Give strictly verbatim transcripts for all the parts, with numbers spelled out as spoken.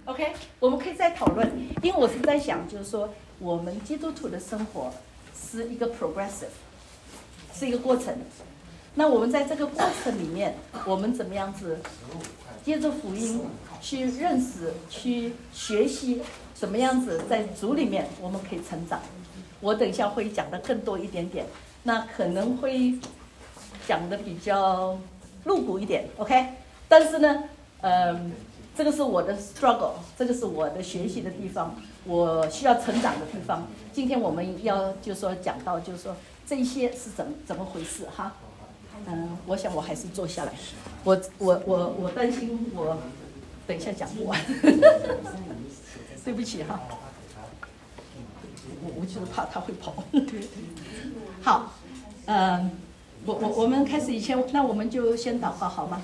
OK， 我们可以再讨论，因为我是在想，就是说我们基督徒的生活是一个 progressive， 是一个过程。那我们在这个过程里面，我们怎么样子借着福音去认识、去学习，怎么样子在主里面我们可以成长。我等一下会讲的更多一点点，那可能会讲的比较露骨一点 ，OK？ 但是呢，嗯，这个是我的 struggle， 这个是我的学习的地方，我需要成长的地方。今天我们要就是说讲到，就是说这一些是怎怎么回事哈？嗯，我想我还是坐下来，我我我我担心我等一下讲不完，对不起哈。我我就是怕他会跑。好，嗯，我我我们开始以前，那我们就先祷告好吗？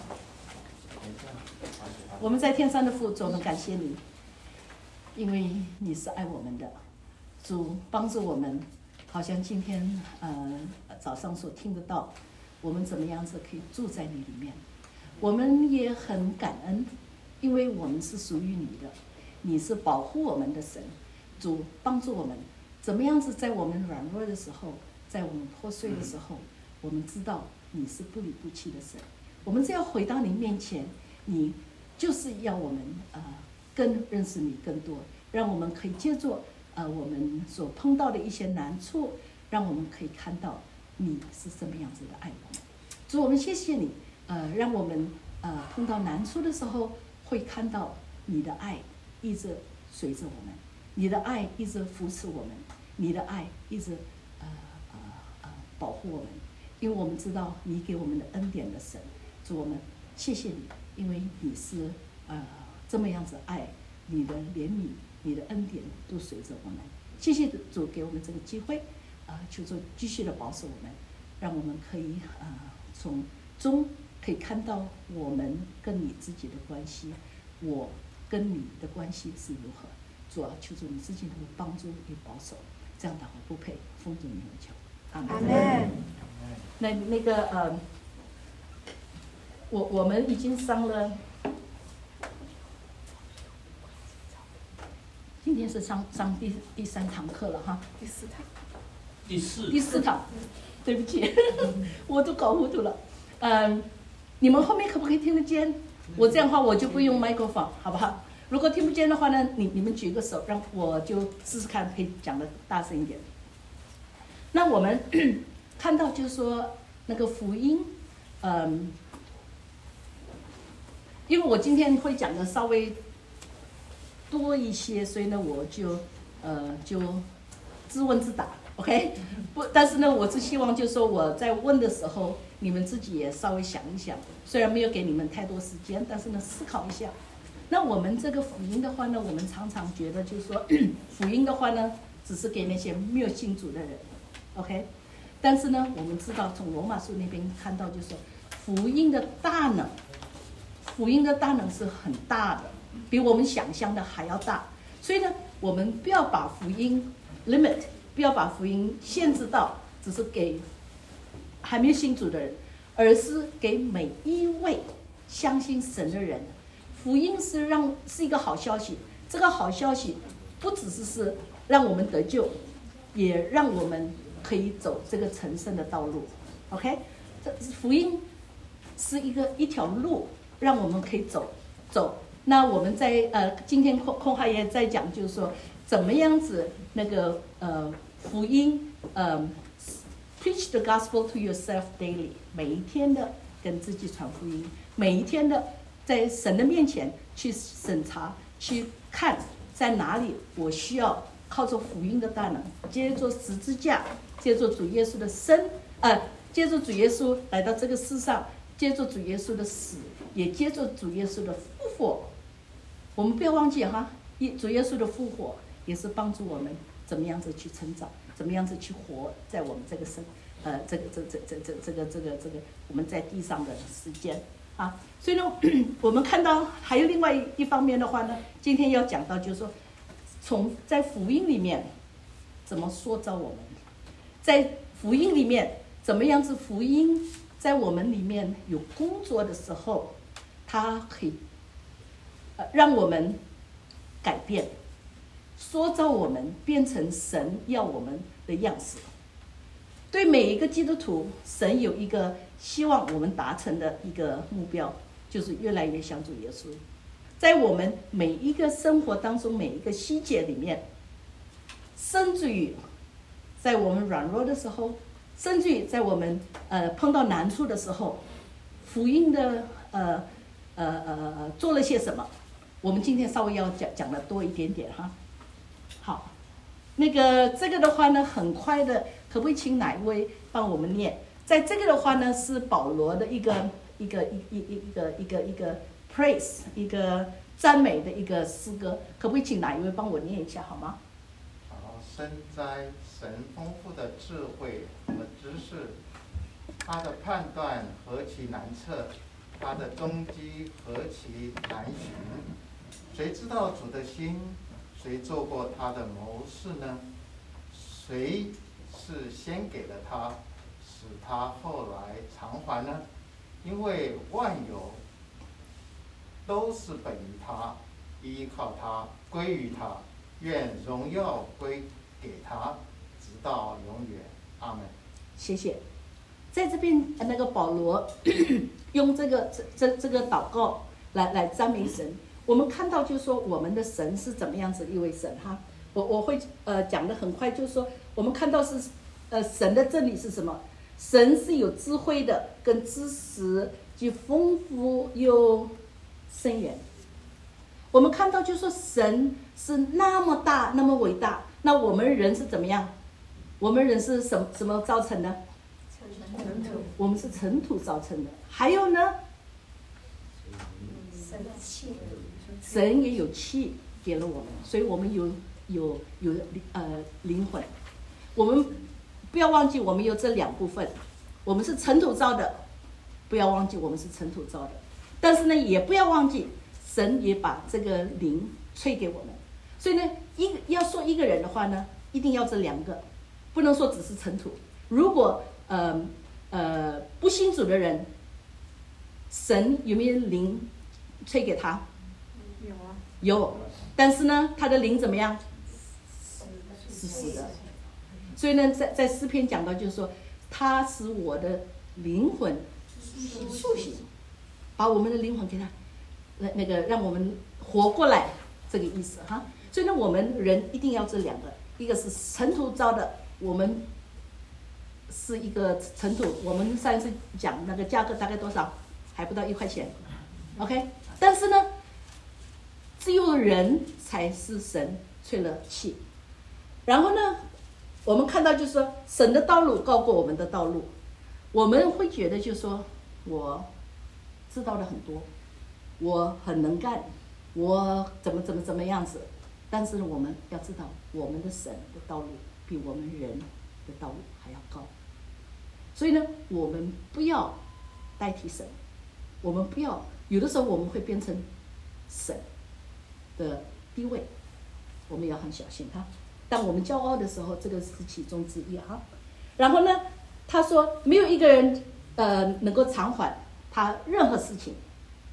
我们在天上的父，主，我们感谢你，因为你是爱我们的，主帮助我们，好像今天呃早上所听得到，我们怎么样子可以住在你里面，我们也很感恩，因为我们是属于你的，你是保护我们的神，主帮助我们。怎么样子在我们软弱的时候，在我们破碎的时候，我们知道你是不离不弃的神。我们只要回到你面前，你就是要我们呃更认识你更多，让我们可以借助呃我们所碰到的一些难处，让我们可以看到你是什么样子的爱我们。主，我们谢谢你，呃，让我们呃碰到难处的时候，会看到你的爱一直随着我们，你的爱一直扶持我们。你的爱一直呃呃呃保护我们，因为我们知道你给我们的恩典的神，主我们谢谢你，因为你是呃这么样子爱，你的怜悯、你的恩典都随着我们。谢谢主给我们这个机会，啊、呃，求主继续的保守我们，让我们可以啊、呃、从中可以看到我们跟你自己的关系，我跟你的关系是如何。主啊，求主你自己能够帮助与保守。这样祷告不配，奉主名求，阿门。那那个呃，我我们已经上了，今天是上上第第三堂课了哈， 第四堂， 第四第四堂，对不起，我都搞糊涂了。嗯，你们后面可不可以听得见？我这样的话我就不用麦克风，好不好？如果听不见的话呢，你你们举个手，让我就试试看，可以讲得大声一点。那我们看到就是说那个福音，嗯，因为我今天会讲的稍微多一些，所以呢我就呃就自问自答 ，OK？ 不，但是呢我是希望就是说我在问的时候，你们自己也稍微想一想，虽然没有给你们太多时间，但是呢思考一下。那我们这个福音的话呢，我们常常觉得就是说，福音的话呢，只是给那些没有信主的人 ，OK？ 但是呢，我们知道从罗马书那边看到，就是说，福音的大能，福音的大能是很大的，比我们想象的还要大。所以呢，我们不要把福音 limit， 不要把福音限制到只是给还没有信主的人，而是给每一位相信神的人。福音是让是一个好消息，这个好消息不只是是让我们得救，也让我们可以走这个成圣的道路。OK， 这福音是一个一条路，让我们可以走走。那我们在呃今天空空海也在讲，就是说怎么样子那个呃福音呃 preach the gospel to yourself daily， 每一天的跟自己传福音，每一天的。在神的面前去审查，去看在哪里我需要靠着福音的大能，借着十字架，借着主耶稣的生，呃，借着主耶稣来到这个世上，借着主耶稣的死，也借着主耶稣的复活。我们不要忘记哈，主耶稣的复活也是帮助我们怎么样子去成长，怎么样子去活在我们这个生，呃，这个这这这这这个这个这个我们在地上的时间。啊，所以呢，我们看到还有另外一方面的话呢，今天要讲到就是说，从在福音里面怎么塑造我们，在福音里面怎么样子福音在我们里面有工作的时候，它可以呃让我们改变，塑造我们变成神要我们的样式。对每一个基督徒，神有一个希望我们达成的一个目标，就是越来越像主耶稣。在我们每一个生活当中，每一个细节里面，甚至于在我们软弱的时候，甚至于在我们呃碰到难处的时候，福音的呃呃呃做了些什么，我们今天稍微要讲讲的多一点点哈。好，那个这个的话呢，很快的，可不可以请哪一位帮我们念？在这个的话呢，是保罗的一个一个一一一个一个一个 praise 一个赞美的一个诗歌，可不可以请哪一位帮我念一下好吗？ 好，深哉神丰富的智慧和知识，他的判断何其难测，他的动机何其难寻。谁知道主的心？谁做过他的谋士呢？谁是先给了他，使他后来偿还呢？因为万有都是本于他，依靠他，归于他，愿荣耀归给他，直到永远。阿门。 谢谢。在这边，那个保罗用这个这这这个祷告来来赞美神。我们看到，就是说我们的神是怎么样子一位神哈。我我会呃讲的很快，就是说我们看到是呃神的真理是什么？神是有智慧的，跟知识既丰富又深远。我们看到就是说神是那么大，那么伟大。那我们人是怎么样？我们人是什么什么造成的？ 尘土。 我们是尘土造成的。还有呢？ 神的气。 神也有气给了我们，所以我们有有有呃灵魂。我们不要忘记，我们有这两部分。我们是尘土造的，不要忘记我们是尘土造的。但是呢，也不要忘记，神也把这个灵赐给我们。所以呢，一要说一个人的话呢，一定要这两个，不能说只是尘土。如果呃呃不信主的人，神有没有灵赐给他？ 有啊。 有，但是呢，他的灵怎么样？是死的。所以呢，在在诗篇讲到，就是说，他使我的灵魂苏醒，把我们的灵魂给他，那那个让我们活过来，这个意思哈。所以呢，我们人一定要这两个，一个是尘土造的，我们是一个尘土。我们上一次讲那个价格大概多少？还不到一块钱 ，OK。但是呢，只有人才是神吹了气。然后呢，我们看到就是说，神的道路高过我们的道路。我们会觉得就是说，我知道的很多，我很能干，我怎么怎么怎么样子。但是呢，我们要知道，我们的神的道路比我们人的道路还要高。所以呢，我们不要代替神，我们不要有的时候我们会变成神的地位，我们要很小心哈。当我们骄傲的时候，这个是其中之一哈。然后呢，他说没有一个人呃能够偿还他任何事情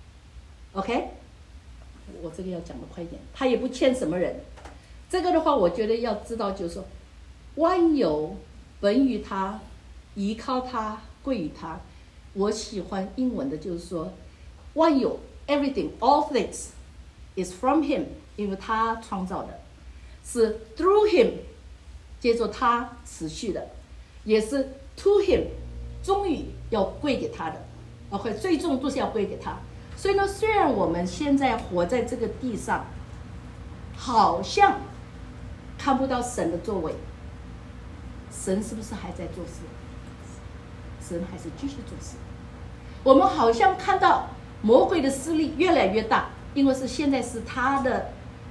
，OK？ 我这个要讲的快一点，他也不欠什么人。这个的话，我觉得要知道就是说，万有本于他，依靠他，归于他。我喜欢英文的就是说，万有 everything all things is from him， 因为他创造的，是 through him， 接着他持续的，也是 to him， 终于要归给他的 ，OK， 最终都是要归给他。所以呢，虽然我们现在活在这个地上，好像看不到神的作为，神是不是还在做事？神还是继续做事。我们好像看到魔鬼的势力越来越大，因为是现在是他的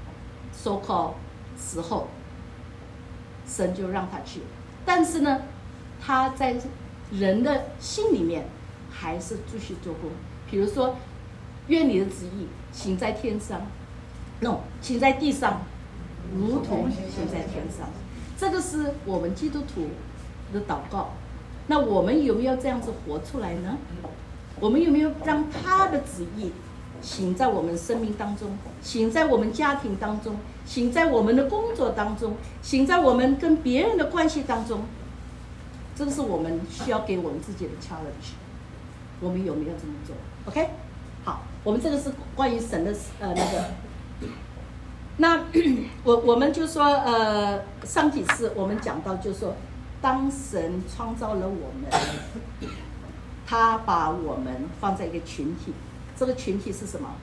so called 时候，神就让他去。但是呢，他在人的心里面还是继续做工。比如说，愿你的旨意行在天上 ，no， 行在地上，如同行在天上。这个是我们基督徒的祷告。那我们有没有这样子活出来呢？我们有没有让他的旨意行在我们生命当中，行在我们家庭当中，行在我们的工作当中，行在我们跟别人的关系当中。这个是我们需要给我们自己的 challenge。我们有没有这么做 ？OK， 好，我们这个是关于神的呃那个。那我我们就说呃上几次我们讲到就说，当神创造了我们，他把我们放在一个群体，这个群体是什么？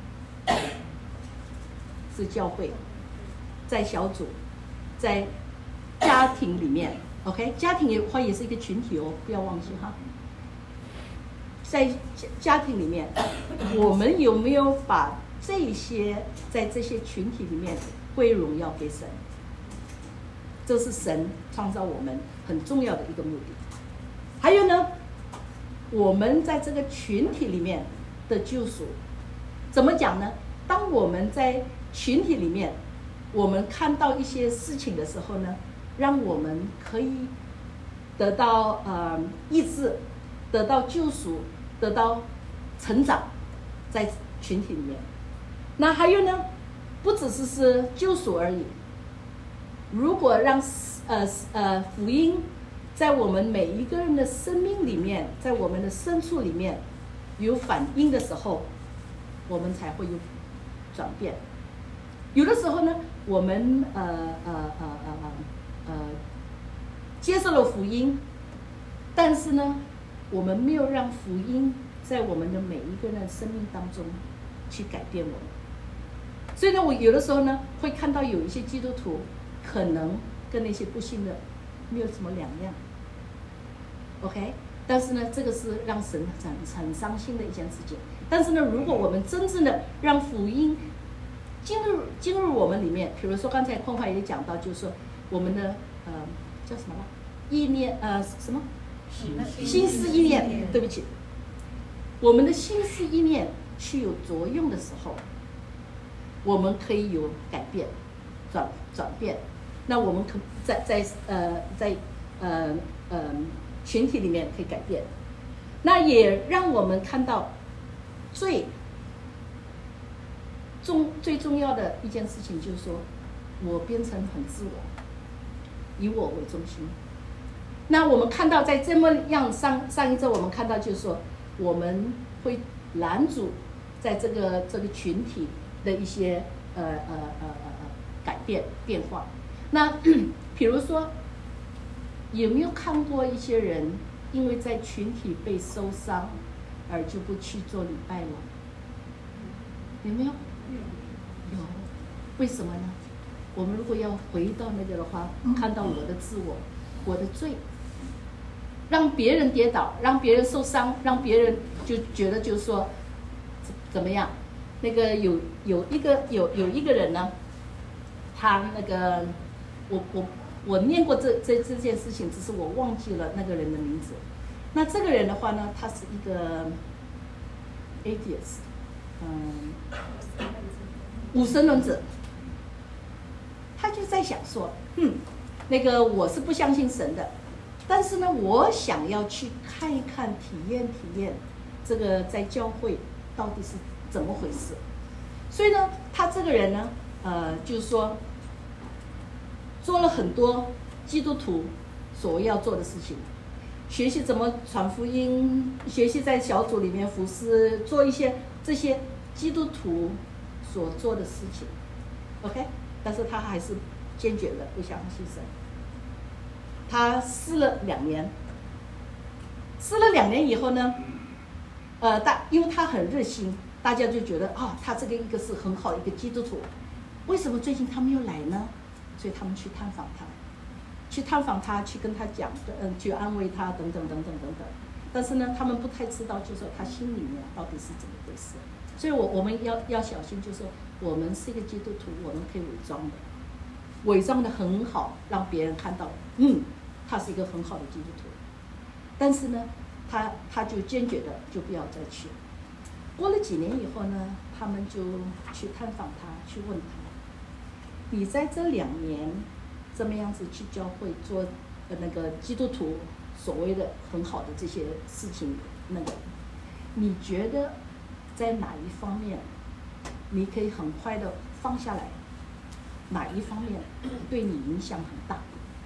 是教会，在小组，在家庭里面 ，OK， 家庭也话也是一个群体哦，不要忘记哈。在家庭里面，我们有没有把这些在这些群体里面归荣耀给神？这是神创造我们很重要的一个目的。还有呢，我们在这个群体里面的救赎，怎么讲呢？当我们在群体里面，我们看到一些事情的时候呢，让我们可以得到呃医治，得到救赎，得到成长，在群体里面。那还有呢，不只是是救赎而已。如果让呃呃福音在我们每一个人的生命里面，在我们的深处里面有反应的时候，我们才会有转变。有的时候呢，我们呃呃呃呃呃接受了福音，但是呢，我们没有让福音在我们的每一个人的生命当中去改变我们。所以呢，我有的时候呢会看到有一些基督徒可能跟那些不信的没有什么两样 ，OK？ 但是呢，这个是让神很很伤心的一件事情。但是呢，如果我们真正的让福音进入进入我们里面，比如说刚才空华也讲到，就是说我们的呃叫什么了，意念呃什么心思意念，对不起，我们的心思意念去有作用的时候，我们可以有改变，转转变。那我们可在在呃在呃呃群体里面可以改变，那也让我们看到最重最重要的一件事情就是说，我变成很自我，以我为中心。那我们看到在这么样上上一周我们看到就是说，我们会拦阻在这个这个群体的一些呃呃呃呃改变变化。那比如说，有没有看过一些人因为在群体被受伤而就不去做礼拜了？有没有？有。为什么呢？我们如果要回到那个的话，看到我的自我，我的罪，让别人跌倒，让别人受伤，让别人就觉得就是说怎么样？那个有有一个有有一个人呢，他那个我我我念过这这这件事情，只是我忘记了那个人的名字。那这个人的话呢，他是一个 atheist， 嗯，无神论者。他就在想说，嗯，那个我是不相信神的，但是呢，我想要去看一看、体验体验这个在教会到底是怎么回事。所以呢，他这个人呢，呃，就是说做了很多基督徒所要做的事情，学习怎么传福音，学习在小组里面服侍，做一些这些基督徒所做的事情 ，OK？ 但是他还是坚决的不相信神。他试了两年，试了两年以后呢，呃，大因为他很热心，大家就觉得啊、哦，他这个一个是很好的一个基督徒，为什么最近他没有来呢？所以他们去探访他，去探访他，去跟他讲，嗯，去安慰他，等等等等等等。但是呢，他们不太知道，就是说他心里面到底是怎么回事。所以我我们要要小心，就是说我们是一个基督徒，我们可以伪装的，伪装的很好，让别人看到，嗯，他是一个很好的基督徒。但是呢，他他就坚决的就不要再去。过了几年以后呢，他们就去探访他，去问他，你在这两年这么样子去教会做呃那个基督徒所谓的很好的这些事情，那个你觉得在哪一方面你可以很快的放下来，哪一方面对你影响很大？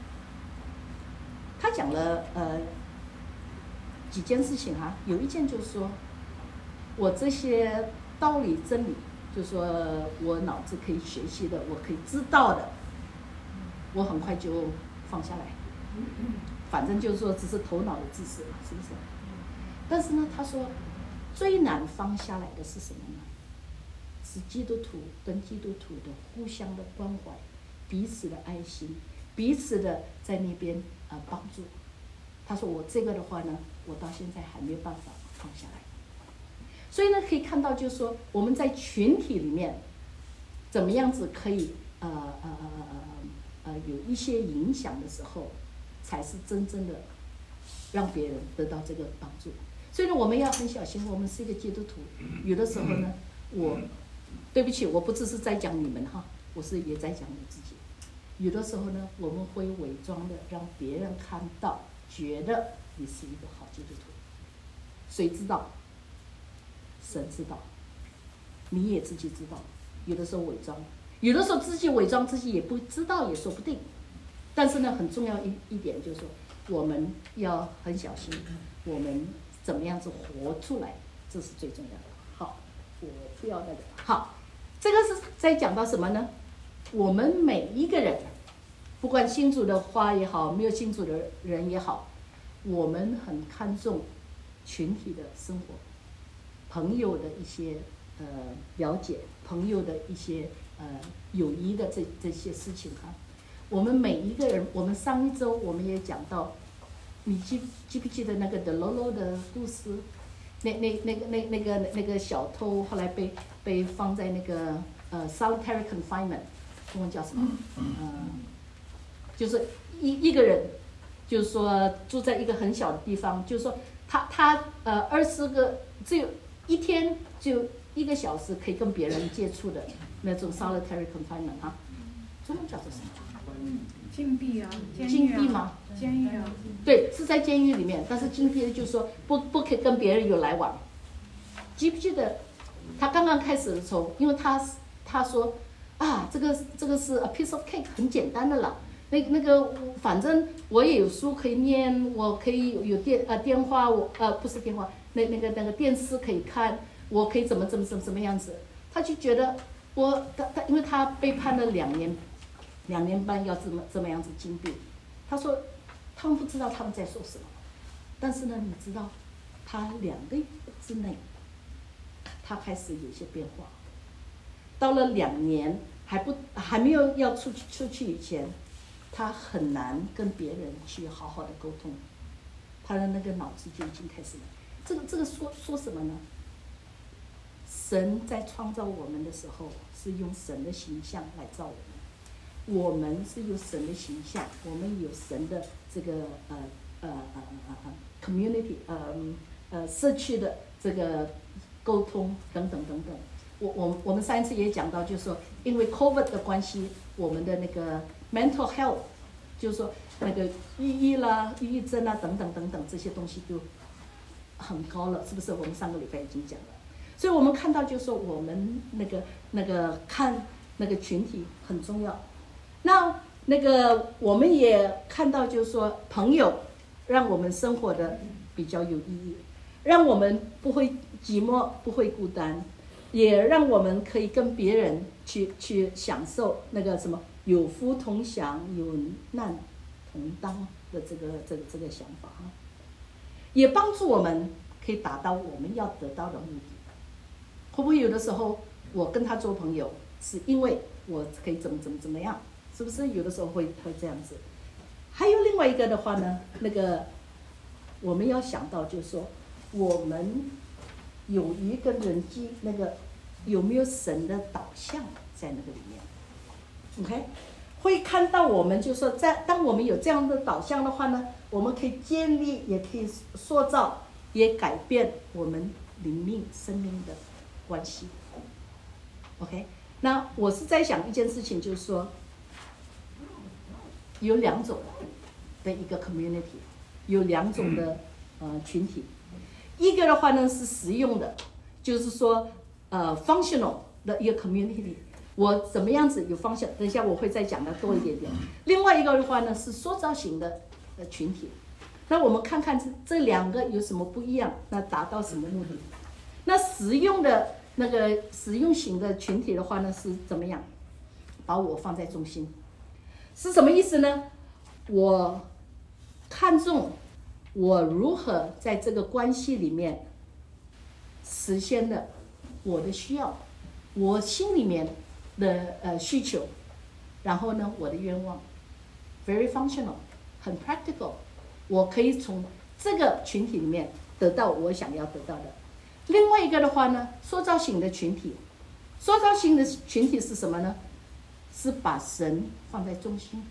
他讲了呃几件事情啊，有一件就是说，我这些道理真理，就是说我脑子可以学习的，我可以知道的，我很快就放下来。反正就是说，只是头脑的知识嘛，是不是？但是呢，他说最难放下来的是什么呢？是基督徒跟基督徒的互相的关怀，彼此的爱心，彼此的在那边呃帮助。他说我这个的话呢，我到现在还没有办法放下来。所以呢，可以看到就是说我们在群体里面怎么样子可以呃呃呃呃有一些影响的时候，才是真正的让别人得到这个帮助。所以呢，我们要很小心。我们是一个基督徒，有的时候呢，我对不起，我不只是在讲你们哈，我是也在讲我自己。有的时候呢，我们会伪装的让别人看到，觉得你是一个好基督徒。谁知道？神知道，你也自己知道。有的时候伪装，有的时候自己伪装自己也不知道，也说不定。但是呢，很重要一一点就是说，我们要很小心，我们怎么样子活出来，这是最重要的。好，我不要那个。好，这个是在讲到什么呢？我们每一个人，不管信主的话也好，没有信主的人也好，我们很看重群体的生活，朋友的一些呃了解，朋友的一些呃友谊的这这些事情哈。我们每一个人，我们上一周我们也讲到，你记记不记得那个德罗罗的故事？那那那个那那个那个小偷后来被被放在那个呃 solitary confinement， 中文叫什么？嗯、呃，就是一一个人，就是说住在一个很小的地方，就是说他他呃二十个只有一天就一个小时可以跟别人接触的那种 solitary confinement 哈，中文叫做什么？ 禁闭啊， 禁闭吗？ 监狱啊。 对，是在监狱里面，但是禁闭的就是说不不可以跟别人有来往。记不记得他刚刚开始的时候，因为他他说啊，这个这个是 a piece of cake， 很简单的啦。那那个反正我也有书可以念，我可以有有电呃电话，我呃不是电话，那那个那个电视可以看，我可以怎么怎么怎么怎么样子。他就觉得我他他因为他被判了两年。两年半要这么这么样子禁闭，他说他们不知道他们在说什么，但是呢，你知道，他两个月之内，他开始有些变化。到了两年还不还没有要出去出去以前，他很难跟别人去好好的沟通，他的那个脑子就已经开始了。这个这个说说什么呢？神在创造我们的时候，是用神的形象来造我们。我们是有神的形象，我们有神的这个呃呃呃呃呃 community 呃呃社区的这个沟通等等等等。我我我们上一次也讲到，就是说因为 COVID 的关系，我们的那个 mental health， 就是说那个抑郁啦、抑郁症啊等等等等这些东西就很高了，是不是？我们上个礼拜已经讲了。所以我们看到就是说我们那个那个看那个群体很重要。那那个我们也看到，就是说朋友让我们生活的比较有意义，让我们不会寂寞，不会孤单，也让我们可以跟别人去去享受那个什么有福同享、有难同当的这个这个这个想法哈，也帮助我们可以达到我们要得到的目的。会不会有的时候我跟他做朋友，是因为我可以怎么怎么怎么样？是不是有的时候会会这样子？还有另外一个的话呢，那个我们要想到就是说，我们友谊跟人际那个有没有神的导向在那个里面 ？OK， 会看到我们就是说在当我们有这样的导向的话呢，我们可以建立，也可以塑造，也改变我们灵命生命的关系。OK， 那我是在想一件事情，就是说。有两种的一个 community， 有两种的呃群体，一个的话呢是实用的，就是说呃 functional 的一个 community， 我怎么样子有方向？等一下我会再讲的多一点点。另外一个的话呢是塑造型的呃群体，那我们看看这这两个有什么不一样，那达到什么目的？那实用的那个实用型的群体的话呢是怎么样？把我放在中心，是什么意思呢？我看重我如何在这个关系里面实现的我的需要，我心里面的呃需求，然后呢我的愿望 ，very functional， 很 practical， 我可以从这个群体里面得到我想要得到的。另外一个的话呢，塑造型的群体，塑造型的群体是什么呢？是把神放在中心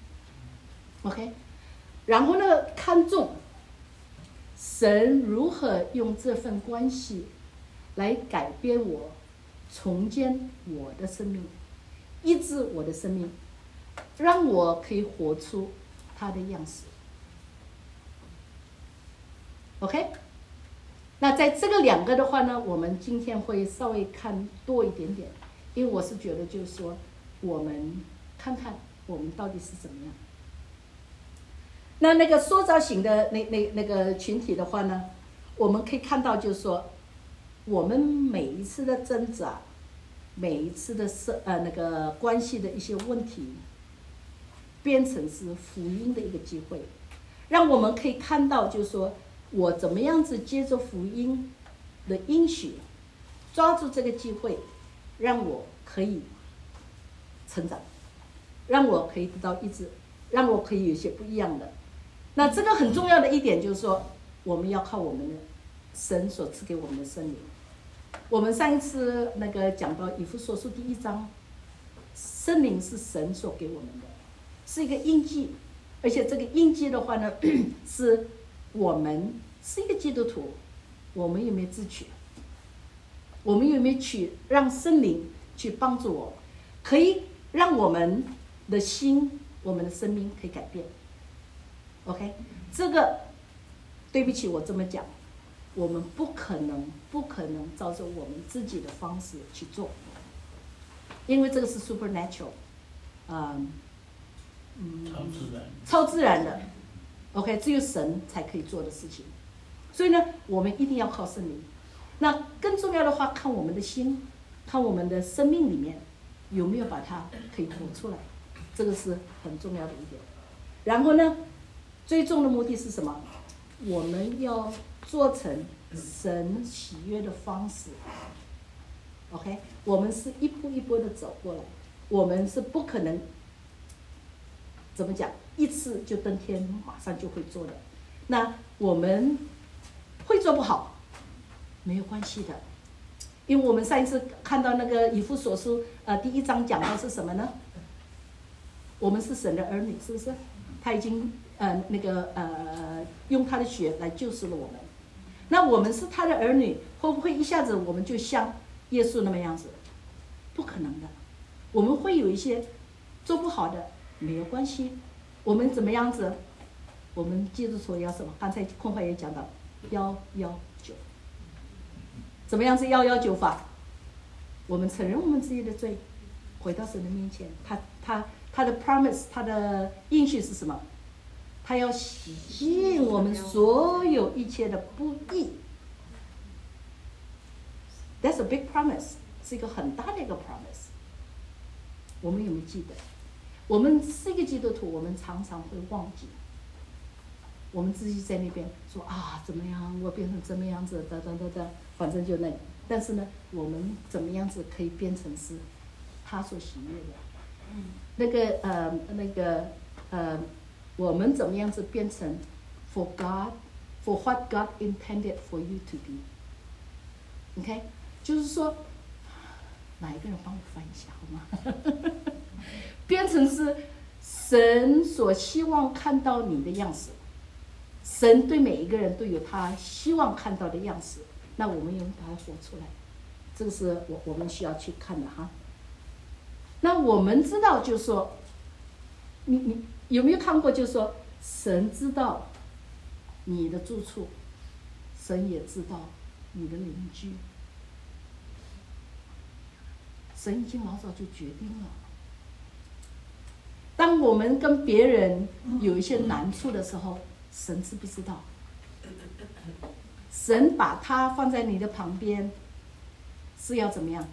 ，OK， 然后呢看重神如何用这份关系来改变我，重建我的生命，医治我的生命，让我可以活出他的样式。OK， 那在这个两个的话呢，我们今天会稍微看多一点点，因为我是觉得就是说，我们看看我们到底是怎么样。那那个塑造型的那那那个群体的话呢，我们可以看到就是说，我们每一次的挣扎，每一次的社呃那个关系的一些问题，变成是福音的一个机会，让我们可以看到就是说，我怎么样子接着福音的应许，抓住这个机会，让我可以成长，让我可以得到医治，让我可以有一些不一样的。那这个很重要的一点就是说，我们要靠我们的神所赐给我们的圣灵。我们上一次那个讲到以弗所书第一章，圣灵是神所给我们的，是一个印记，而且这个印记的话呢，是我们是一个基督徒，我们有没有自取？我们有没有去让圣灵去帮助我，可以让我们的心、我们的生命可以改变 ？OK， 这个对不起，我这么讲，我们不可能、不可能照着我们自己的方式去做，因为这个是 supernatural， 嗯嗯， 超自然， 超自然的 ，OK， 只有神才可以做的事情。所以呢，我们一定要靠圣灵。那更重要的话，看我们的心，看我们的生命里面有没有把它可以活出来，这个是很重要的一点。然后呢，最终的目的是什么？我们要做成神喜悦的方式。OK， 我们是一步一步的走过来，我们是不可能怎么讲一次就登天，马上就会做的。那我们会做不好，没有关系的，因为我们上一次看到那个以弗所书呃第一章讲到是什么呢？我们是神的儿女，是不是？他已经呃那个呃用他的血来救赎了我们。那我们是他的儿女，会不会一下子我们就像耶稣那么样子？不可能的，我们会有一些做不好的，没有关系。我们怎么样子？我们记住说要什么？刚才空话也讲到，幺幺九，怎么样是幺幺九法？我们承认我们自己的罪，回到神的面前，他他他的 promise， 他的应许是什么？他要洗净我们所有一切的不义。That's a big promise， 是一个很大的一个 promise。我们有没有记得？我们是一个基督徒，我们常常会忘记。我们自己在那边说啊，怎么样？我变成怎么样子？等等等等，反正就那个。但是呢，我们怎么样子可以变成是他所喜悦的？那个呃，那个呃，我们怎么样子变成 for God, for what God intended for you to be? OK， 就是说，哪一个人帮我翻一下好吗？变成是神所希望看到你的样子。神对每一个人都有他希望看到的样子，那我们用把它活出来，这个是我我们需要去看的哈。那我们知道，就是说，你你有没有看过？就是说，神知道你的住处，神也知道你的邻居。 神已经老早就决定了。当我们跟别人有一些难处的时候，神知不知道？神把他放在你的旁边，是要怎么样？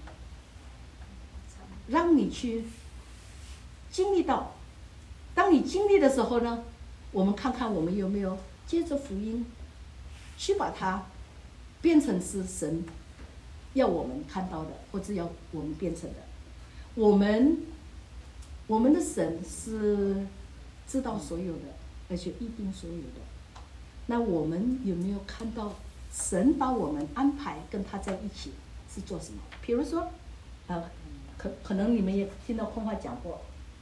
让你去经历到。当你经历的时候呢，我们看看我们有没有借着福音，去把它变成是神要我们看到的，或者要我们变成的。我们我们的神是知道所有的，而且一定所有的。那我们有没有看到神把我们安排跟他在一起是做什么？比如说，呃，可可能你们也听到空话讲过，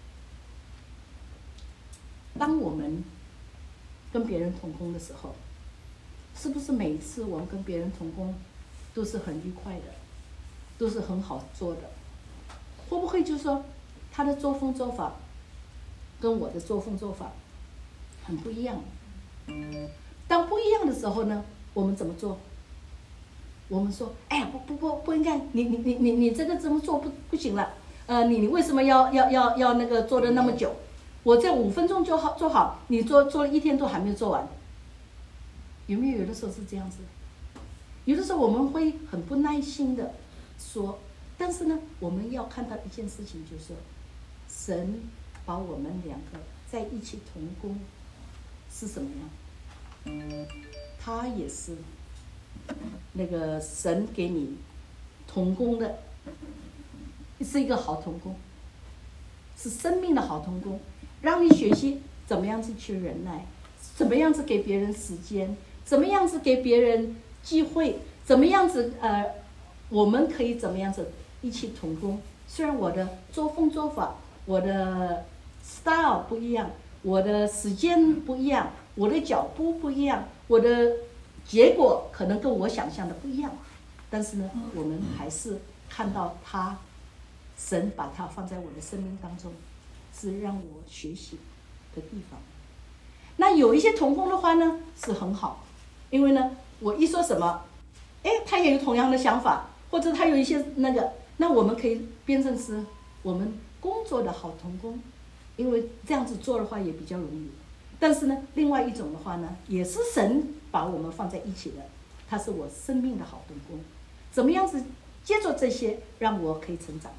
当我们跟别人同工的时候，是不是每一次我们跟别人同工都是很愉快的，都是很好做的？会不会就说他的作风做法跟我的作风做法很不一样？当不一样的时候呢，我们怎么做？我们说，哎呀，不不不不应该，你你你你你这个这么做不不行了，呃，你你为什么要要要要那个做的那么久？我这五分钟就好做好，你做做了一天都还没有做完。有没有有的时候是这样子？有的时候我们会很不耐心的说，但是呢，我们要看到一件事情，就是神把我们两个在一起同工是什么样？他也是那个神给你同工的，是一个好同工，是生命的好同工，让你学习怎么样子去忍耐，怎么样子给别人时间，怎么样子给别人机会，怎么样子呃，我们可以怎么样子一起同工。虽然我的作风做法，我的 style 不一样，我的时间不一样，我的脚步不一样，我的结果可能跟我想象的不一样，但是呢，我们还是看到他，神把他放在我的生命当中，是让我学习的地方。那有一些同工的话呢，是很好，因为呢，我一说什么，哎，他也有同样的想法，或者他有一些那个，那我们可以变成是我们工作的好同工，因为这样子做的话也比较容易。但是呢，另外一种的话呢，也是神把我们放在一起的，他是我生命的好同工，怎么样子接着这些让我可以成长。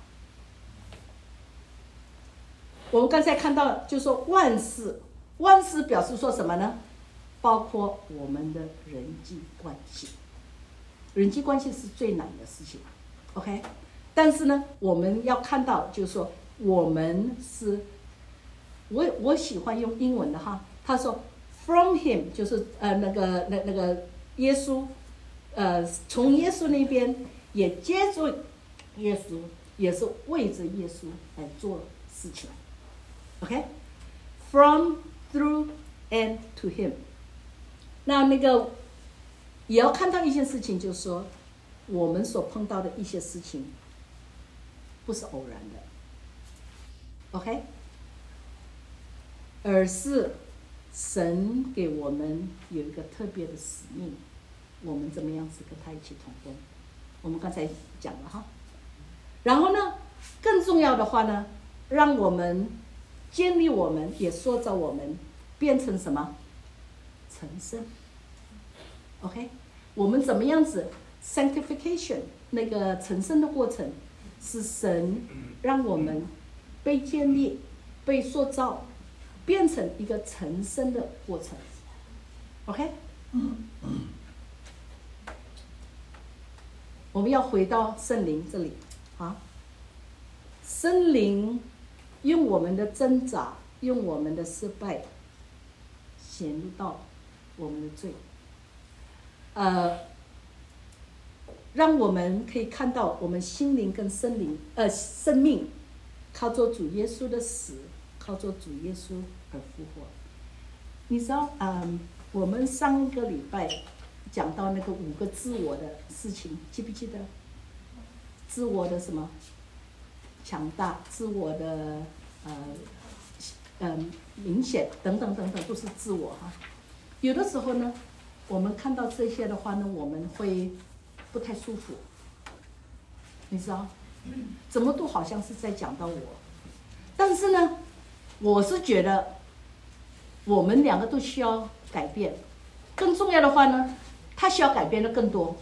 我们刚才看到就说万事，万事表示说什么呢？包括我们的人际关系，人际关系是最难的事情 ，OK？ 但是呢，我们要看到就是说我们是，我我喜欢用英文的哈，他说 from him 就是呃那个那那个耶稣，呃从耶稣那边也接住耶稣，也是为着耶稣来做事情。OK， from through and to him。那那个也要看到一件事情，就是说我们所碰到的一些事情不是偶然的 ，OK， 而是神给我们有一个特别的使命，我们怎么样子跟他一起同工？我们刚才讲了哈。然后呢，更重要的话呢，让我们建立我们，也塑造我们，变成什么？成圣。OK， 我们怎么样子 sanctification 那个成圣的过程，是神让我们被建立、被塑造，变成一个成圣的过程。OK， 我们要回到圣灵这里啊，圣灵用我们的挣扎，用我们的失败，显露到我们的罪，呃，让我们可以看到我们心灵跟生灵，呃，生命靠着主耶稣的死，靠着主耶稣而复活。你知道，嗯，我们上个礼拜讲到那个五个自我的事情，记不记得？自我的什么？强大，自我的呃呃明显等等等等，都是自我哈。有的时候呢，我们看到这些的话呢，我们会不太舒服，你知道？ 怎么都好像是在讲到我。但是呢，我是觉得我们两个都需要改变。更重要的话呢，他需要改变的更多。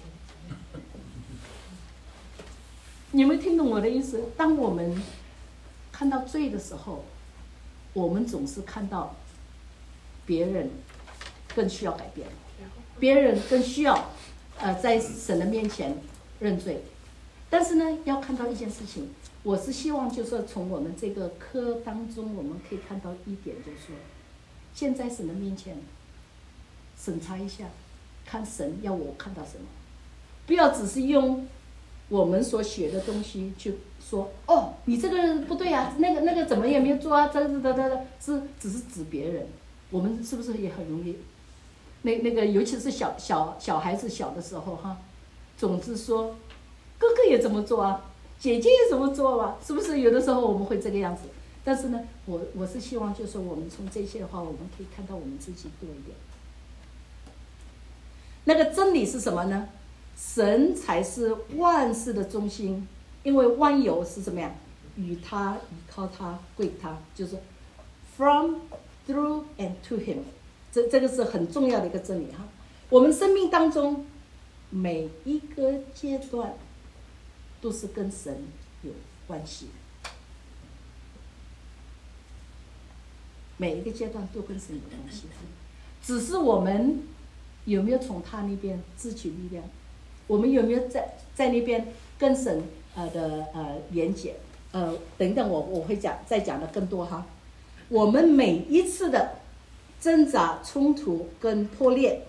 你有没有听懂我的意思？当我们看到罪的时候，我们总是看到别人更需要改变，别人更需要呃在神的面前认罪。但是呢，要看到一件事情，我是希望就是说从我们这个课当中，我们可以看到一点，就是说，现在神的面前审查一下，看神要我看到什么，不要只是用我们所学的东西去说，哦，你这个不对啊，那个那个怎么也没有做啊，这这这这是只是指别人。我们是不是也很容易？那那个尤其是小小小孩子小的时候哈，总是说哥哥也这么做啊，姐姐也这么做啊，是不是有的时候我们会这个样子？但是呢，我我是希望就是我们从这些的话，我们可以看到我们自己多一点。那个真理是什么呢？神才是万事的中心，因为万有是怎么样？与他、依靠他、归他，就是 from, through and to him。这这个是很重要的一个真理哈。我们生命当中每一个阶段都是跟神有关系，每一个阶段都跟神有关系，只是我们有没有从他那边汲取力量？我们有没有在在那边跟神呃的呃连结？呃，等等我，我我会讲再讲的更多哈。我们每一次的挣扎、冲突跟破裂，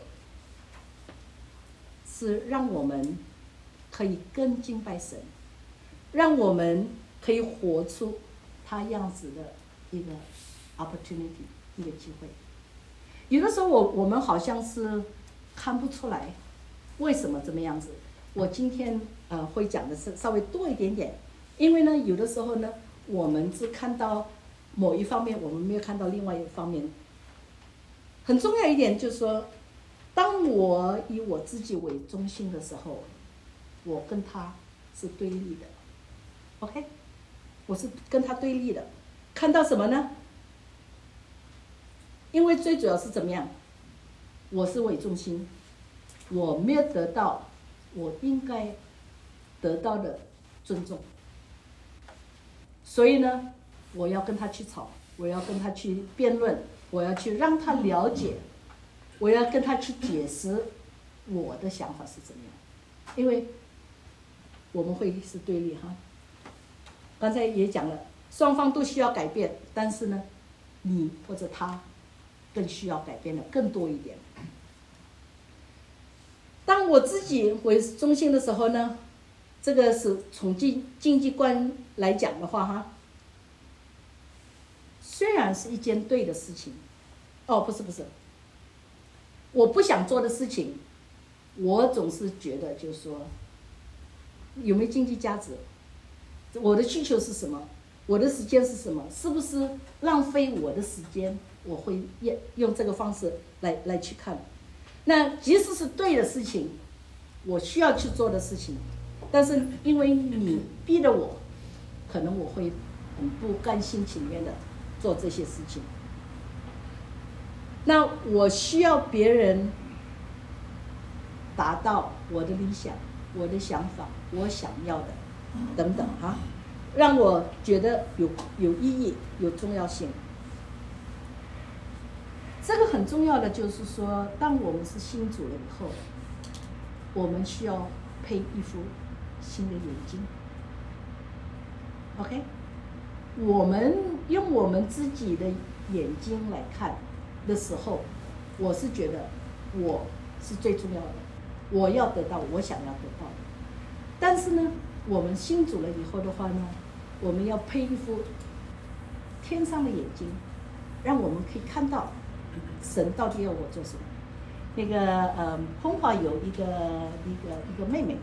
是让我们可以更敬拜神，让我们可以活出他样子的一个 opportunity， 一个机会。有的时候我我们好像是看不出来为什么这么样子。我今天呃会讲的是稍微多一点点，因为呢有的时候呢我们只看到某一方面，我们没有看到另外一方面。很重要一点就是说，当我以我自己为中心的时候，我跟他是对立的 ，OK， 我是跟他对立的。看到什么呢？因为最主要是怎么样？我是为中心，我没有得到我应该得到的尊重，所以呢，我要跟他去吵，我要跟他去辩论，我要去让他了解，我要跟他去解释我的想法是怎么样，因为我们会是对立哈。刚才也讲了，双方都需要改变，但是呢，你或者他更需要改变的更多一点。当我自己为中心的时候呢，这个是从经经济观来讲的话哈，虽然是一件对的事情，哦不是不是，我不想做的事情，我总是觉得就是说，有没有经济价值？我的需求是什么？我的时间是什么？是不是浪费我的时间？我会用这个方式来来去看。那即使是对的事情，我需要去做的事情，但是因为你逼着我，可能我会很不甘心情愿的做这些事情。那我需要别人达到我的理想、我的想法、我想要的等等哈，让我觉得有有意义、有重要性。这个很重要的就是说，当我们是信主了以后，我们需要配一副新的眼睛。OK， 我们用我们自己的眼睛来看的时候，我是觉得我是最重要的，我要得到我想要得到的。但是呢，我们信主了以后的话呢，我们要配一副天上的眼睛，让我们可以看到神到底要我做什么。那个呃，红华有一个一个一个妹妹，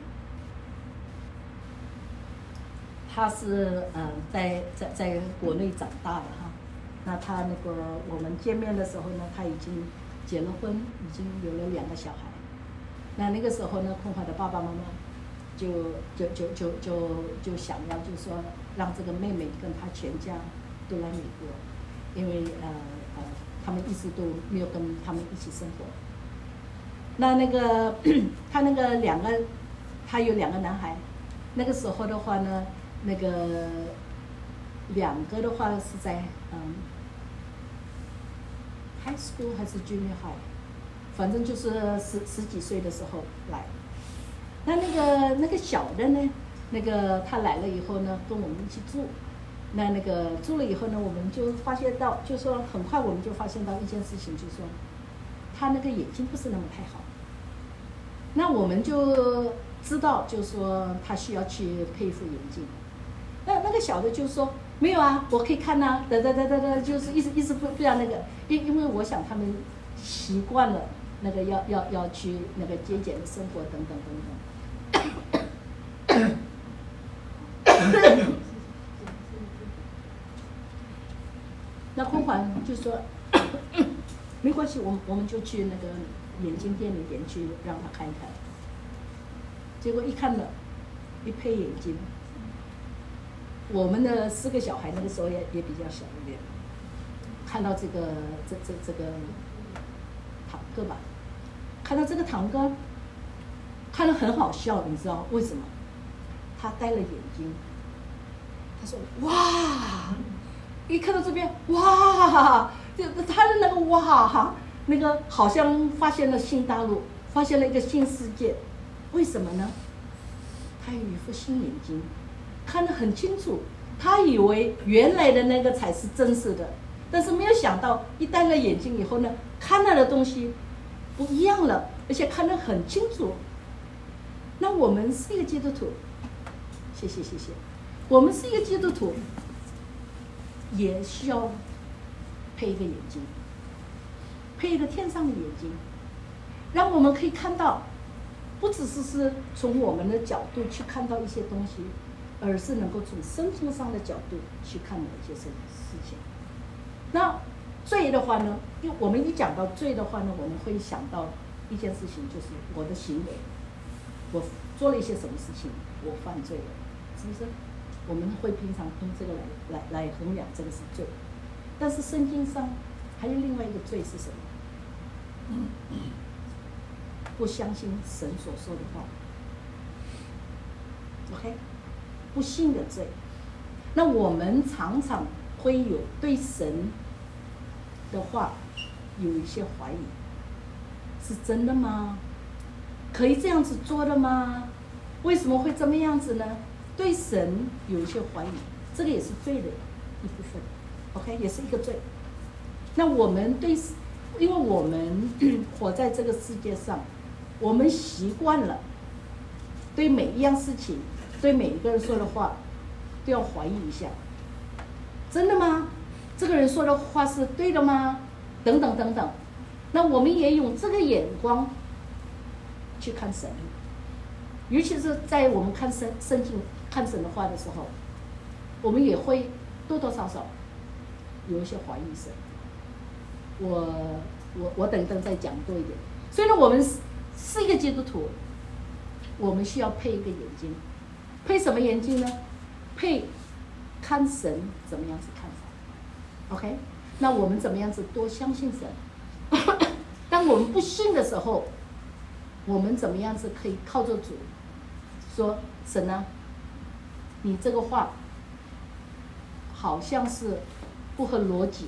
她是呃在在在国内长大的哈。那她那个我们见面的时候呢，她已经结了婚，已经有了两个小孩。那那个时候呢，红华的爸爸妈妈就就就就就就想要，就是说让这个妹妹跟她全家都来美国，因为呃呃他们一直都没有跟他们一起生活。那那个他那个两个，他有两个男孩，那个时候的话呢，那个两个的话是在嗯 high school 还是 junior high， 反正就是十十几岁的时候来。那那个那个小的呢，那个他来了以后呢，跟我们一起住。那那个住了以后呢，我们就发现到，就说很快我们就发现到一件事情，就是说他那个眼睛不是那么太好。那我们就知道，就是说他需要去配一副眼镜。那那个小的就说没有啊，我可以看呐、啊，哒哒哒哒哒，就是一直一直不不要那个，因因为我想他们习惯了那个要要要去那个节俭的生活等等等等。那空环就说没关系，我们我们就去那个眼镜店里边去让他看一看。结果一看了，一配眼镜，我们的四个小孩那个时候也也比较小一点，看到这个这这这个堂哥吧，看到这个堂哥，看得很好笑，你知道为什么？他戴了眼镜，他说哇，一看到这边哇，就他的那个哇哈，那个好像发现了新大陆，发现了一个新世界。为什么呢？他有一副新眼睛，看得很清楚。他以为原来的那个才是真实的，但是没有想到，一戴了眼镜以后呢，看到的东西不一样了，而且看得很清楚。那我们是一个基督徒，谢谢谢谢，我们是一个基督徒，也需要配一个眼睛，配一个天上的眼睛，让我们可以看到。不只是是从我们的角度去看到一些东西，而是能够从生命上的角度去看某一些事事情。那罪的话呢，因为我们一讲到罪的话呢，我们会想到一件事情，就是我的行为，我做了一些什么事情，我犯罪了，是不是？我们会平常用这个来来来衡量这个是罪。但是圣经上还有另外一个罪是什么？嗯不相信神所说的话 ，OK， 不信的罪。那我们常常会有对神的话有一些怀疑，是真的吗？可以这样子做的吗？为什么会这么样子呢？对神有一些怀疑，这个也是罪的一部分 ，OK， 也是一个罪。那我们对，因为我们活在这个世界上。我们习惯了对每一样事情，对每一个人说的话，都要怀疑一下，真的吗？这个人说的话是对的吗？等等等等。那我们也用这个眼光去看神，尤其是在我们看圣圣经、看神的话的时候，我们也会多多少少有一些怀疑神。我我我等等再讲多一点。所以呢，我们是。是一个基督徒，我们需要配一个眼睛，配什么眼睛呢？配看神怎么样子看法 ，OK？ 那我们怎么样子多相信神？当我们不信的时候，我们怎么样子可以靠着主说神啊，你这个话好像是不合逻辑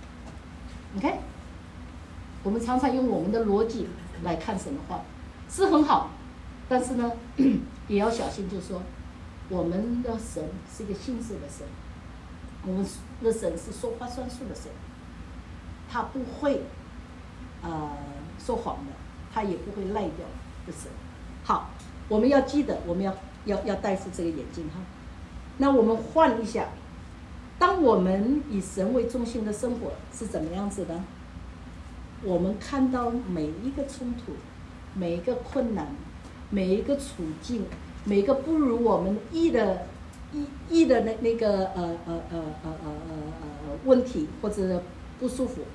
，OK？ 我们常常用我们的逻辑。来看神的话是很好，但是呢，也要小心，就是说，我们的神是一个信实的神，我们的神是说话算数的神，他不会呃说谎的，他也不会赖掉的神。好，我们要记得，我们要要要戴副这个眼镜哈。那我们换一下，当我们以神为中心的生活是怎么样子的？我们看到每一个冲突，每一个困难，每一个处境，每一个不如我们意的意意的那那个呃呃呃呃呃呃问题或者不舒服，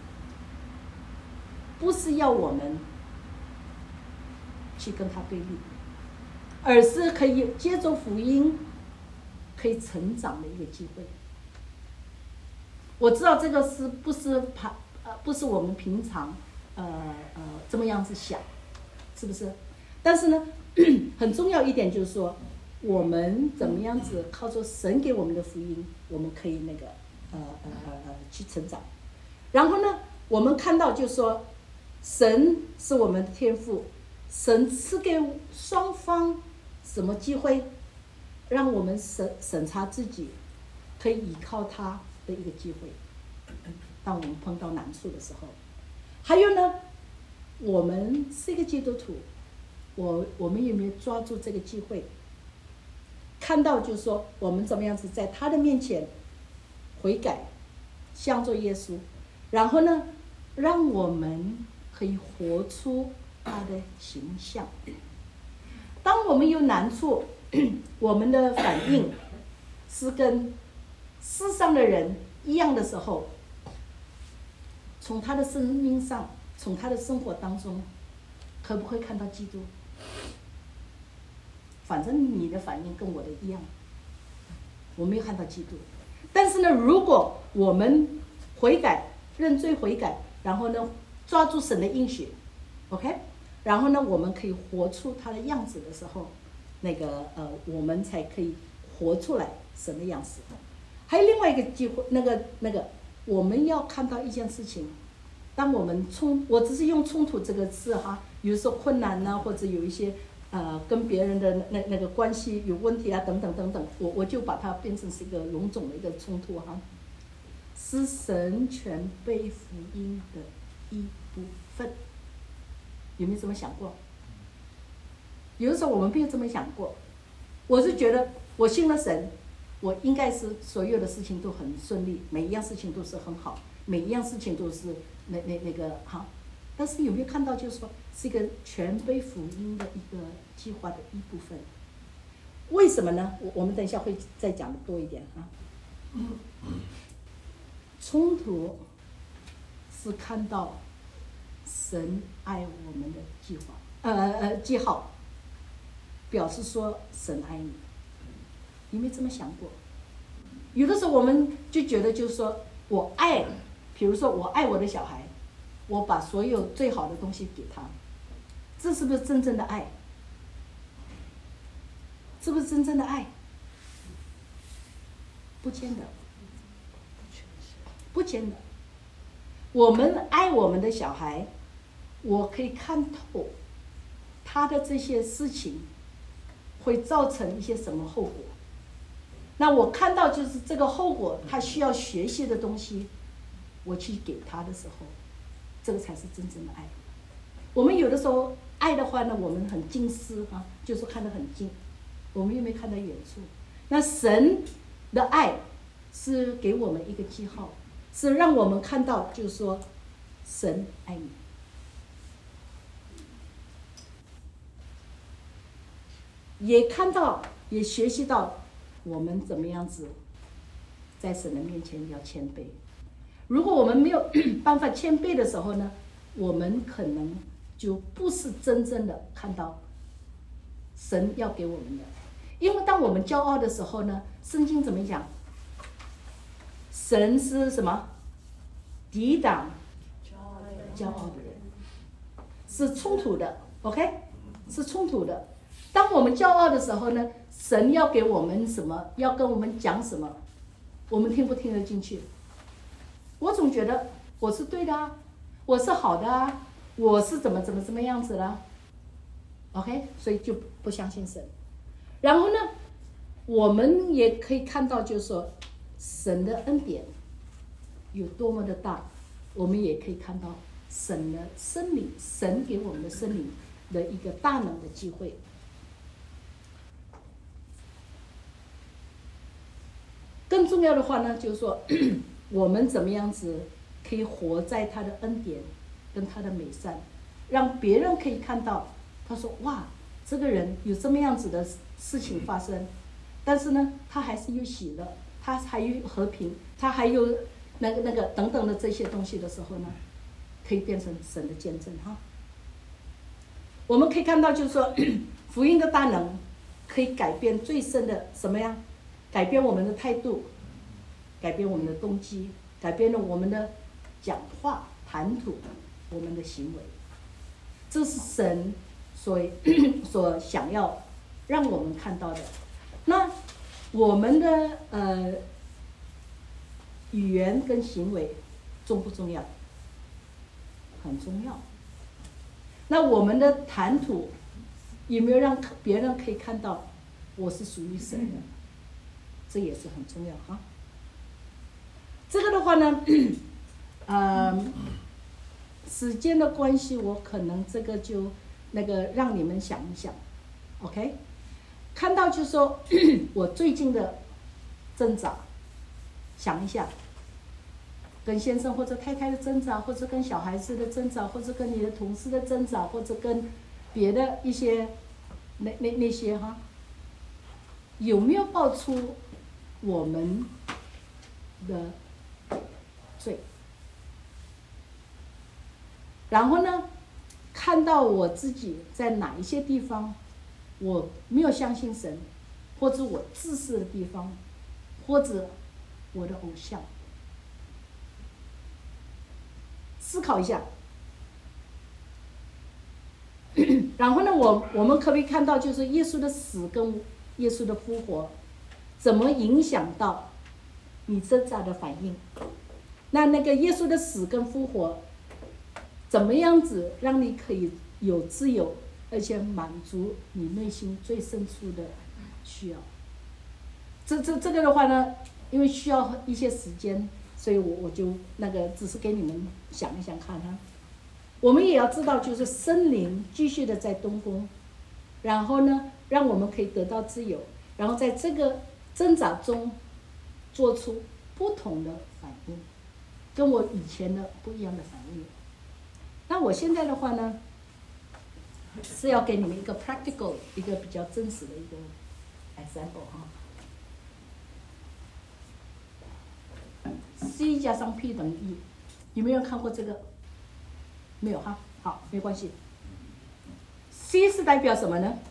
不是要我们去跟他对立， 而是可以接受福音，可以成长的一个机会。我知道这个是不是怕呃不是我们平常呃呃这么样子想，是不是？但是呢，很重要一点就是说，我们怎么样子靠着神给我们的福音，我们可以那个呃呃呃呃去成长。然后呢，我们看到就是说，神是我们的天父，神赐给双方什么机会，让我们审审查自己，可以依靠他的一个机会。当我们碰到难处的时候，还有呢，我们是一个基督徒，我我们有没有抓住这个机会？看到就是说，我们怎么样子在他的面前悔改，向着耶稣，然后呢，让我们可以活出他的形象。当我们有难处，我们的反应是跟世上的人一样的时候，从他的生命上，从他的生活当中，可不可以看到基督？反正你的反应跟我的一样，我没有看到基督。但是呢，如果我们悔改、认罪悔改，然后呢，抓住神的应许 ，OK， 然后呢，我们可以活出他的样子的时候，那个呃，我们才可以活出来神的样子。还有另外一个机会，那个那个，我们要看到一件事情，当我们冲，我只是用冲突这个字哈，有时候困难呢，或者有一些呃跟别人的那那个关系有问题啊，等等等等，我我就把它变成是一个笼统的一个冲突哈，是神全备福音的一部分。有没有这么想过？有的时候我们没有这么想过。我是觉得我信了神，我应该是所有的事情都很顺利，每一样事情都是很好，每一样事情都是那那那个哈。但是有没有看到，就是说是一个全备福音的一个计划的一部分？为什么呢？我我们等一下会再讲的多一点啊。冲突是看到神爱我们的计划，呃呃记号，表示说神爱你。有没有这么想过？有的时候我们就觉得就是说我爱，比如说我爱我的小孩，我把所有最好的东西给他，这是不是真正的爱？是不是真正的爱？不见得，不见得。我们爱我们的小孩，我可以看透他的这些事情会造成一些什么后果。那我看到就是这个后果，他需要学习的东西，我去给他的时候，这个才是真正的爱。我们有的时候爱的话呢，我们很近视哈，就是看得很近，我们又没看到远处。那神的爱是给我们一个记号，是让我们看到，就是说神爱你。也看到，也学习到我们怎么样子在神的面前要谦卑。如果我们没有办法谦卑的时候呢，我们可能就不是真正的看到神要给我们的。因为当我们骄傲的时候呢，圣经怎么讲？神是什么？抵挡骄傲的人，是冲突的 ，OK？ 是冲突的。当我们骄傲的时候呢，神要给我们什么？要跟我们讲什么？我们听不听得进去？我总觉得我是对的啊，我是好的啊，我是怎么怎么怎么样子了 ，OK？ 所以就不相信神。然后呢，我们也可以看到，就是说神的恩典有多么的大，我们也可以看到神的生命，神给我们的生命的一个大能的机会。更重要的话呢，就是说我们怎么样子可以活在他的恩典跟他的美善，让别人可以看到，他说哇，这个人有这么样子的事情发生，但是呢，他还是有喜乐，他还有和平，他还有那个那个等等的这些东西的时候呢，可以变成神的见证哈。我们可以看到，就是说福音的大能可以改变最深的什么呀？改变我们的态度，改变我们的动机，改变了我们的讲话谈吐，我们的行为。这是神所所想要让我们看到的。那我们的呃语言跟行为重不重要？很重要。那我们的谈吐有没有让别人可以看到我是属于神的？这也是很重要哈。这个的话呢，呃，时间的关系，我可能这个就那个让你们想一想 ，OK？ 看到就说我最近的挣扎，想一下，跟先生或者太太的挣扎，或者跟小孩子的挣扎，或者跟你的同事的挣扎，或者跟别的一些那那那些哈，有没有爆出我们的罪？然后呢，看到我自己在哪一些地方我没有相信神，或者我自私的地方，或者我的偶像，思考一下。然后呢，我我们可不可以看到，就是耶稣的死跟耶稣的复活，怎么影响到你挣扎的反应？那那个耶稣的死跟复活，怎么样子让你可以有自由，而且满足你内心最深处的需要？这这这个的话呢，因为需要一些时间，所以我我就那个只是给你们想一想看哈。我们也要知道，就是圣灵继续的在动工，然后呢，让我们可以得到自由，然后在这个挣扎中做出不同的反应，跟我以前的不一样的反应。那我现在的话呢，是要给你们一个 practical， 一个比较真实的一个 example 哈。C 加上 P 等于一，有没有人看过这个？没有哈，好，没关系。C 是代表什么呢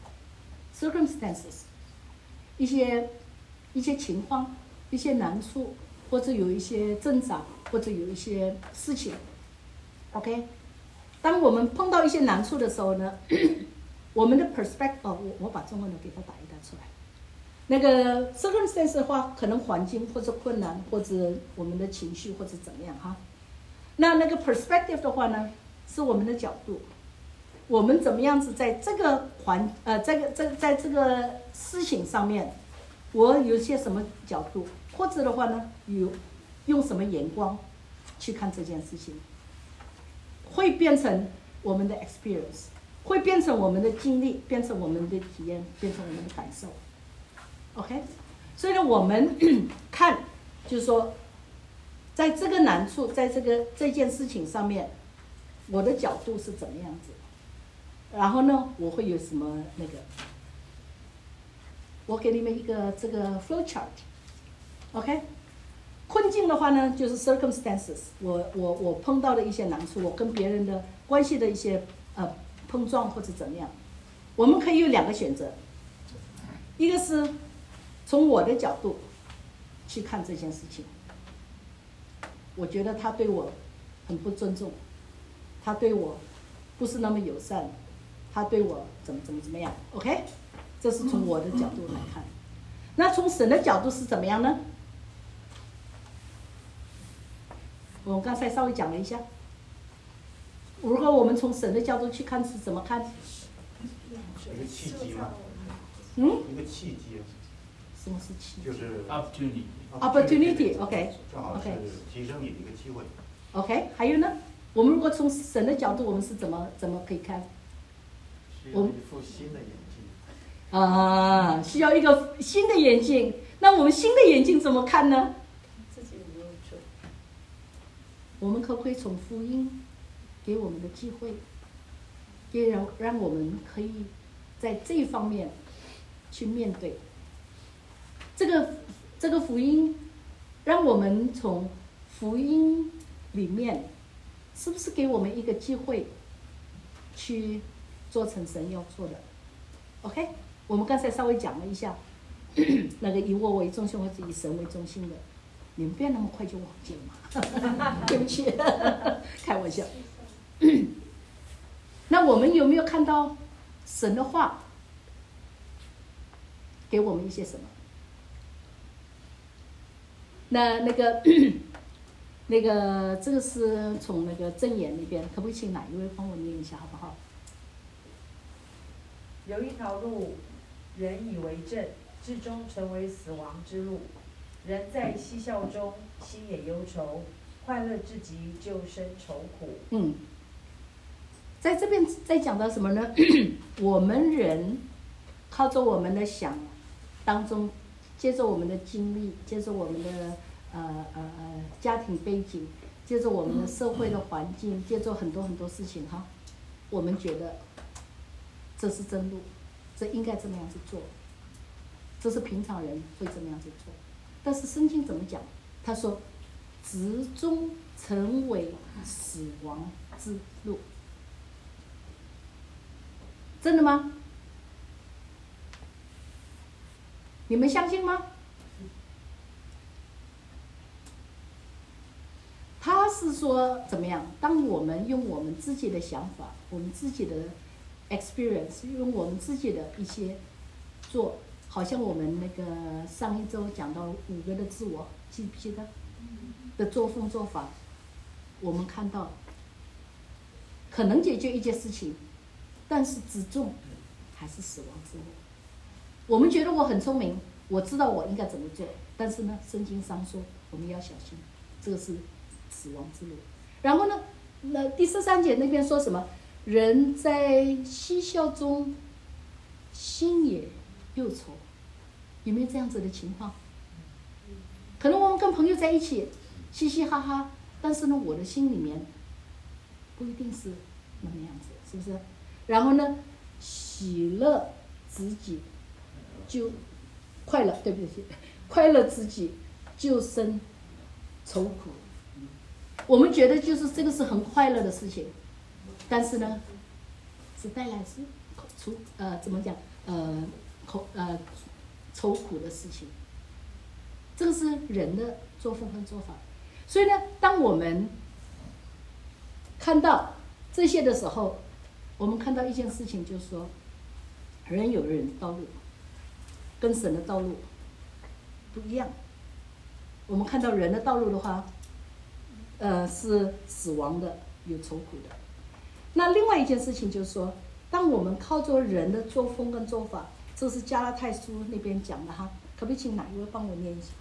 ？circumstances， 一些一些情况，一些难处，或者有一些挣扎，或者有一些事情。OK， 当我们碰到一些难处的时候呢，我们的 perspective， 哦，我我把中文的给它打一打出来。那个 circumstance 的话，可能环境或者困难，或者我们的情绪，或者怎么样哈。那那个 perspective 的话呢，是我们的角度，我们怎么样子在这个环呃这个这在这个事情上面，我有些什么角度，或者的话呢，有用什么眼光去看这件事情，会变成我们的 experience， 会变成我们的经历，变成我们的体验，变成我们的感受。OK， 所以呢，我们看就是说。在这个难处，在这个这件事情上面，我的角度是怎么样子？然后呢，我会有什么那个？我给你们一个这个 flow chart，OK？ 困境的话呢，就是 circumstances， 我我我碰到的一些难处，我跟别人的关系的一些呃碰撞或者怎么样，我们可以有两个选择，一个是从我的角度去看这件事情。我觉得他对我很不尊重，他对我不是那么友善，他对我怎么怎么怎么样 ，OK？ 这是从我的角度来看。那从神的角度是怎么样呢？我们刚才稍微讲了一下，如果我们从神的角度去看是怎么看？ 一个契机嘛。 嗯？ 一个契机。 什么是契机？ 就是 opportunity。opportunity，OK，OK。 正好是提升你的一个机会。 OK， 还有呢？我们如果从神的角度，我们是怎么怎么可以看？ 需要一副新的眼镜。 啊，需要一个新的眼镜。那我们新的眼镜怎么看呢？ 自己没有准。 我们可不可以从福音给我们的机会，给让让我们可以在这一方面去面对？这个这个福音，让我们从福音里面，是不是给我们一个机会，去做成神要做的 ？OK， 我们刚才稍微讲了一下，那个以我为中心或者以神为中心的，你们不要那么快就忘记了嘛。对不起，开玩笑。那我们有没有看到神的话给我们一些什么？那那个那个这个是从那个箴言那边，可不可以请哪一位帮我念一下好不好？ 有一条路，人以为正，至终成为死亡之路。人在嬉笑中，心也忧愁，快乐至极，就生愁苦。 嗯，在这边在讲到什么呢？我们人靠着我们的想当中，接着我们的经历，接着我们的呃呃呃家庭背景，接着我们的社会的环境，接着很多很多事情哈，我们觉得这是真路，这应该这么样子做，这是平常人会这么样子做。但是圣经怎么讲？他说，直终成为死亡之路。真的吗？你们相信吗？他是说怎么样？当我们用我们自己的想法，我们自己的 experience， 用我们自己的一些做，好像我们那个上一周讲到五个的自我，记不记得？的作风做法，我们看到可能解决一件事情，但是之终还是死亡之路。我们觉得我很聪明，我知道我应该怎么做，但是呢，圣经上说我们要小心，这个是死亡之路。然后呢，那第十三节那边说什么？人在嬉笑中，心也忧愁。有没有这样子的情况？可能我们跟朋友在一起，嘻嘻哈哈，但是呢，我的心里面不一定是那么样子，是不是？然后呢，喜乐自己就快乐，对不起，快乐自己就生愁苦。我们觉得就是这个是很快乐的事情，但是呢，是带来是愁呃怎么讲呃口呃愁苦的事情。这个是人的作风和做法。所以呢，当我们看到这些的时候，我们看到一件事情，就是说，人有人的道路，跟神的道路不一样。我们看到人的道路的话，呃，是死亡的，有愁苦的。那另外一件事情就是说，当我们靠着人的作风跟做法，这是加拉太书那边讲的哈，可不可以请哪一位帮我念一下？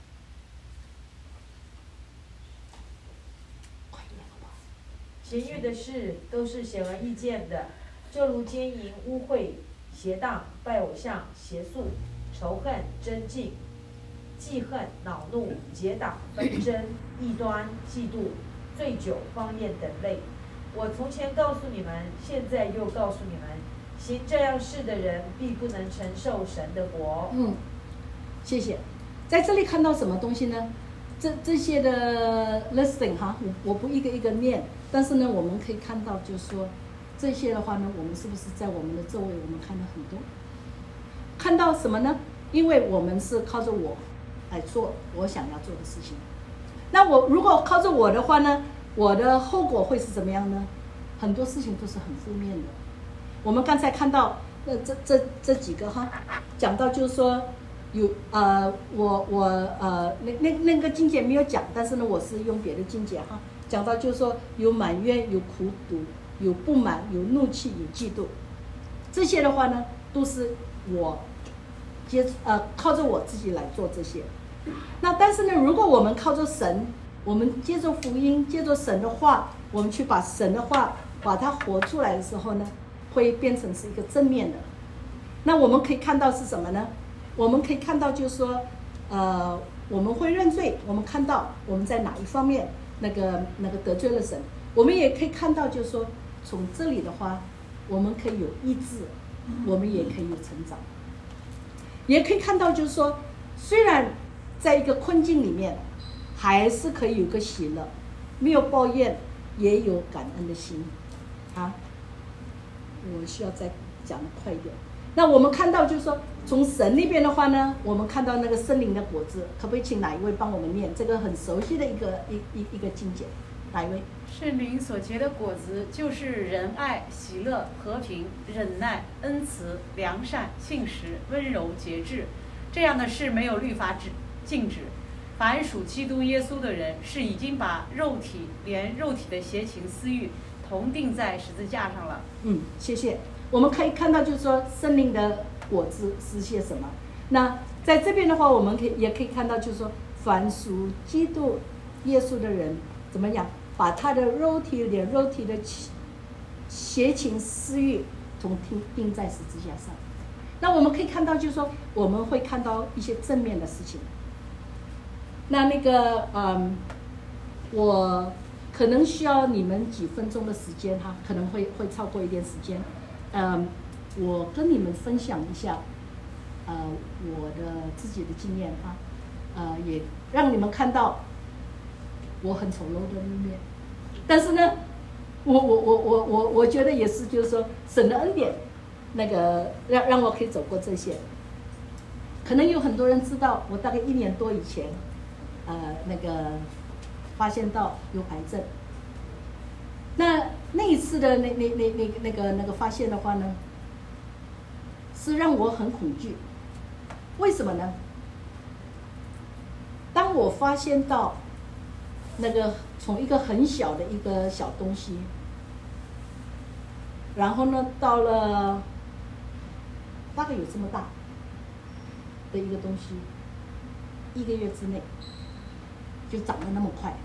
情欲的事都是显而易见的，就如奸淫、污秽、邪荡、拜偶像、邪术、仇恨、争竞、记恨、恼怒、结党、纷争、异端、嫉妒、醉酒、方言等类。我从前告诉你们，现在又告诉你们，行这样事的人，必不能承受神的国。 嗯，谢谢。在这里看到什么东西呢？这这些的 listing 哈，我我不一个一个念，但是呢，我们可以看到，就是说这些的话呢，我们是不是在我们的周围，我们看到很多？看到什么呢？因为我们是靠着我来做我想要做的事情。那我如果靠着我的话呢，我的后果会是怎么样呢？很多事情都是很负面的。我们刚才看到，呃，这这这几个哈，讲到就是说。有呃，我我呃，那那那个经节没有讲，但是呢，我是用别的经节哈，讲到就是说有埋怨、有苦毒、有不满、有怒气、有嫉妒，这些的话呢，都是我接呃靠着我自己来做这些。那但是呢，如果我们靠着神，我们接着福音，接着神的话，我们去把神的话把它活出来的时候呢，会变成是一个正面的。那我们可以看到是什么呢？我们可以看到，就是说，呃，我们会认罪。我们看到我们在哪一方面那个那个得罪了神。我们也可以看到，就是说，从这里的话，我们可以有意志，我们也可以有成长。也可以看到，就是说，虽然在一个困境里面，还是可以有个喜乐，没有抱怨，也有感恩的心。啊，我需要再讲得快一点。 那我们看到就是说，从神那边的话呢，我们看到那个圣灵的果子，可不可以请哪一位帮我们念这个很熟悉的一个一一一个经节？哪一位？ 圣灵所结的果子就是仁爱、喜乐、和平、忍耐、恩慈、良善、信实、温柔、节制。这样的事没有律法指禁止。凡属基督耶稣的人，是已经把肉体连肉体的邪情私欲同定在十字架上了。 嗯，谢谢。我们可以看到，就是说圣灵的果子是些什么？那在这边的话，我们可以也可以看到，就是说凡属基督耶稣的人怎么样，把他的肉体连肉体的邪情私欲同定定在十字架上。那我们可以看到，就是说我们会看到一些正面的事情。那那个嗯，我可能需要你们几分钟的时间哈，可能会会超过一点时间。嗯，我跟你们分享一下，呃，我的自己的经验哈，呃，也让你们看到我很丑陋的一面。但是呢，我我我我我我觉得也是，就是说神的恩典，那个让让我可以走过这些。可能有很多人知道，我大概一年多以前。呃，那个发现到有癌症，那那一次的那那那那那个那个发现的话呢，是让我很恐惧。为什么呢？当我发现到那个从一个很小的一个小东西，然后呢，到了大概有这么大的一个东西，一个月之内。就长得那么快。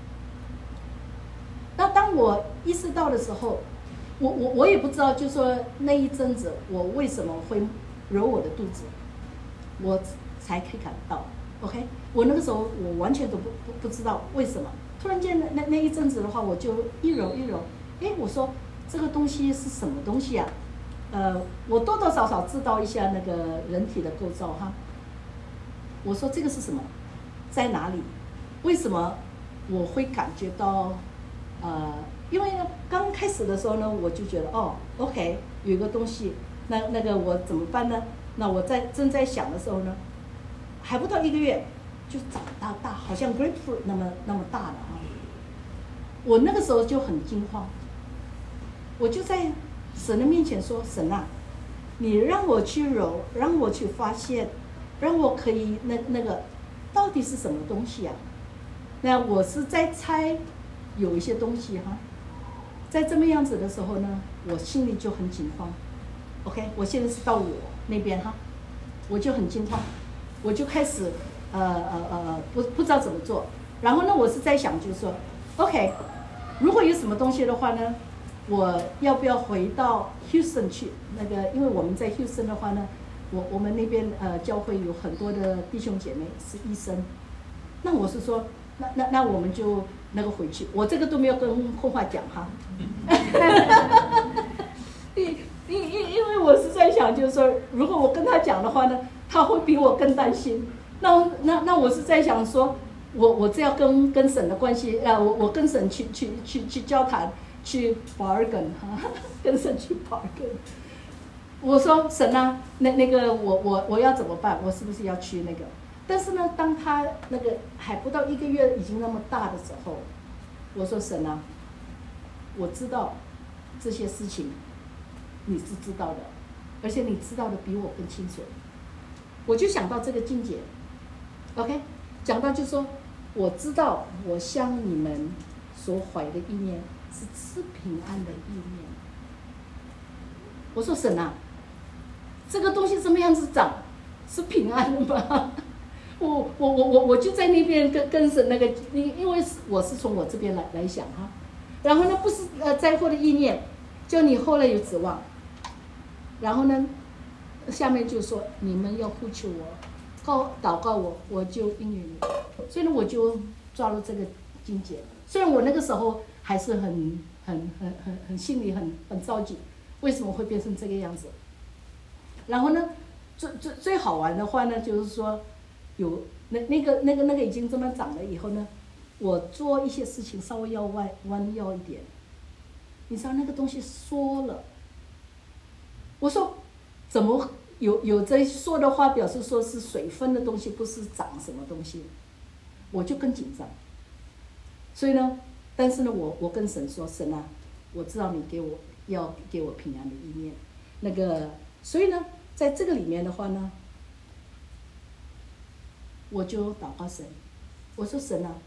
那当我意识到的时候，我我我也不知道，就说那一阵子我为什么会揉我的肚子，我才可以感到 ，OK？ 我那个时候我完全都不不不知道为什么，突然间那那那一阵子的话，我就一揉一揉，哎，我说这个东西是什么东西啊？呃，我多多少少知道一下那个人体的构造哈。我说这个是什么？在哪里？为什么我会感觉到，呃，因为呢，刚开始的时候呢，我就觉得哦 ，OK， 有一个东西，那那个我怎么办呢？那我在正在想的时候呢，还不到一个月，就长大大，好像 grapefruit 那么那么大了啊！我那个时候就很惊慌，我就在神的面前说：“神啊，你让我去揉，让我去发现，让我可以那那个到底是什么东西啊？”那我是在猜，有一些东西哈，在这么样子的时候呢，我心里就很惊慌。OK， 我现在是到我那边哈，我就很惊慌，我就开始呃呃呃不不知道怎么做。然后呢，我是在想，就是说 ，OK， 如果有什么东西的话呢，我要不要回到 Houston 去？那个，因为我们在 Houston 的话呢，我我们那边呃教会有很多的弟兄姐妹是医生，那我是说。那那那我们就那个回去，我这个都没有跟后话讲哈，因因因因为我是在想，就是说，如果我跟他讲的话呢，他会比我更担心。那那那我是在想说，我我这要跟跟神的关系，呃，我我跟神去去去去交谈，去 bargain 哈，跟神去 bargain。我说神啊，那那个我我我要怎么办？我是不是要去那个？但是呢，当他那个还不到一个月已经那么大的时候，我说神啊，我知道这些事情你是知道的，而且你知道的比我更清楚。我就想到这个境界 ，OK， 讲到就说我知道我向你们所怀的意念是赐平安的意念。我说神啊，这个东西怎么样子长是平安的吗？我我我我我就在那边跟跟神那个，因因为我是从我这边来来想哈，然后呢不是呃灾祸的意念，就你后来有指望，然后呢，下面就说你们要呼求我，告祷告我，我就应允你，所以呢我就抓住这个境界。虽然我那个时候还是很很很很很心里很很着急，为什么会变成这个样子？然后呢，最最最好玩的话呢，就是说。有那那个那个那个已经这么长了以后呢，我做一些事情稍微要弯弯腰一点，你知道那个东西缩了。我说怎么有有在说的话表示说是水分的东西，不是长什么东西，我就更紧张。所以呢，但是呢，我我跟神说，神啊，我知道你给我要给我平安的意念，那个，所以呢，在这个里面的话呢，我就祷告神，我说神啊，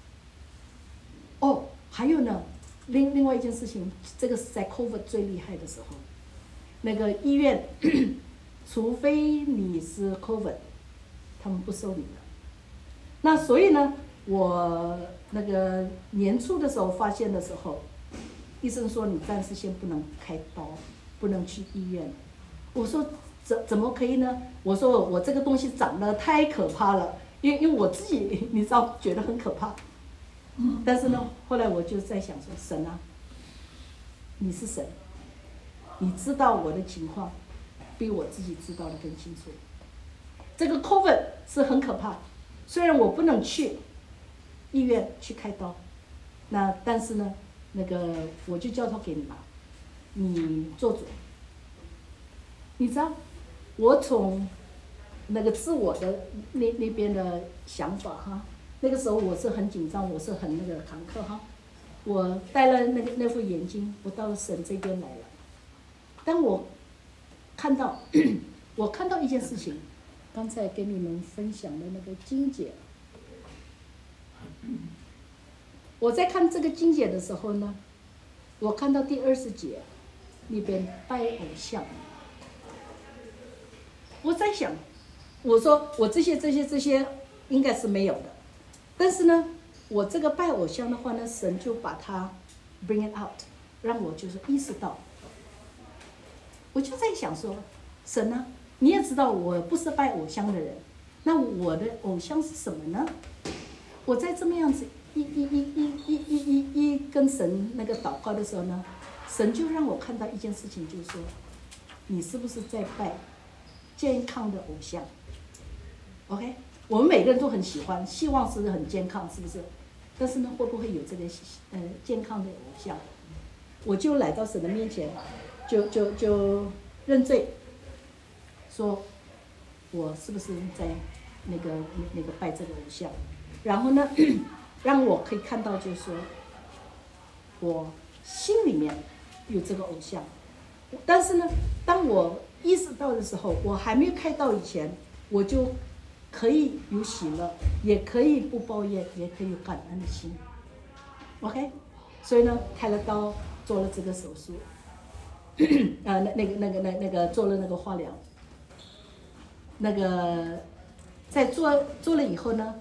哦，还有呢，另另外一件事情，这个是在 COVID 最厉害的时候，那个医院，除非你是 COVID， 他们不收你的。那所以呢，我那个年初的时候发现的时候，医生说你暂时先不能开刀，不能去医院。我说怎怎么可以呢？我说我这个东西长得太可怕了，因为因为我自己你知道觉得很可怕。但是呢，后来我就在想说，神啊，你是神，你知道我的情况，比我自己知道的更清楚。这个 COVID 是很可怕，虽然我不能去医院去开刀，那但是呢，那个我就交托给你吧，你做主。你知道，我从那个自我的那那边的想法哈。那个时候我是很紧张，我是很那个坎坷哈。我戴了那个那副眼镜，我到神这边来了。当我看到，我看到一件事情，刚才跟你们分享的那个经节。我在看这个经节的时候呢，我看到第二十节那边拜偶像。我在想，我说我这些这些这些应该是没有的。但是呢，我这个拜偶像的话呢，神就把它 bring it out， 让我就是意识到。我就在想说，神啊，你也知道我不是拜偶像的人，那我的偶像是什么呢？我在这么样子一一一一一一一一跟神那个祷告的时候呢，神就让我看到一件事情，就是说，你是不是在拜健康的偶像 ？OK。我们每个人都很喜欢，希望是很健康，是不是？但是呢，会不会有这个呃健康的偶像？我就来到神的面前，就就就认罪，说我是不是在那个那那个拜这个偶像？然后呢，让我可以看到，就是说我心里面有这个偶像，但是呢，当我意识到的时候，我还没有开刀以前，我就。可以有喜乐，也可以不抱怨，也可以有感恩的心。OK， 所以呢，开了刀，做了这个手术，呃，那那个那个那那个做了那个化疗，那个在做做了以后呢，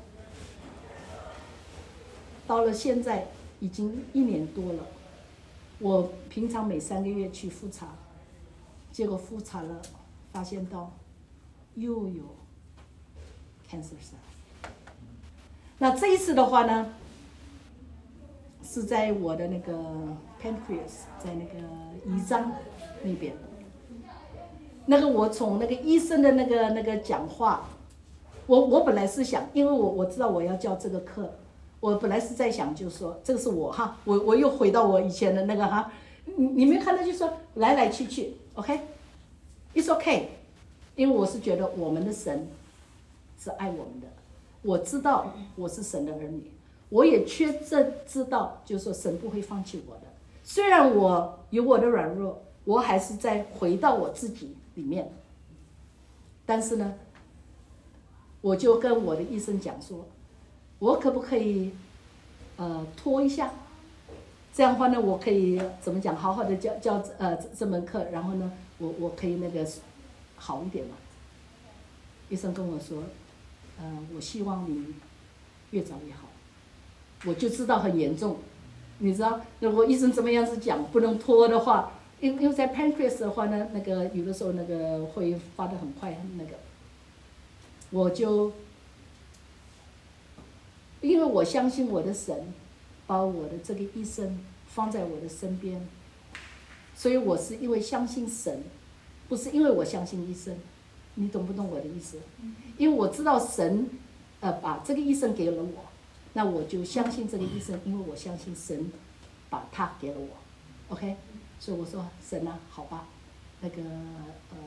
到了现在已经一年多了。我平常每三个月去复查，结果复查了，发现到又有。cancer cell。那这一次的话呢，是在我的那个 pancreas， 在那个胰脏那边。那个我从那个医生的那个那个讲话，我我本来是想，因为我我知道我要教这个课，我本来是在想，就是说这个是我哈，我我又回到我以前的那个哈，你你没看到就说来来去去 ，OK，it's okay， 因为我是觉得我们的神。是爱我们的，我知道我是神的儿女，我也确实知道，就是说神不会放弃我的。虽然我有我的软弱，我还是在回到我自己里面。但是呢，我就跟我的医生讲说，我可不可以呃拖一下？这样的话呢，我可以怎么讲，好好的教教呃这门课，然后呢，我我可以那个好一点嘛。医生跟我说。呃，我希望你越早越好，我就知道很严重，你知道，如果医生怎么样子讲，不能拖的话，因因为在 pancreas 的话呢，那个有的时候那个会发得很快，那个，我就，因为我相信我的神，把我的这个医生放在我的身边，所以我是因为相信神，不是因为我相信医生。你懂不懂我的意思？因为我知道神，呃，把这个医生给了我，那我就相信这个医生，因为我相信神把他给了我 ，OK， 所以我说神啊，好吧，那个呃，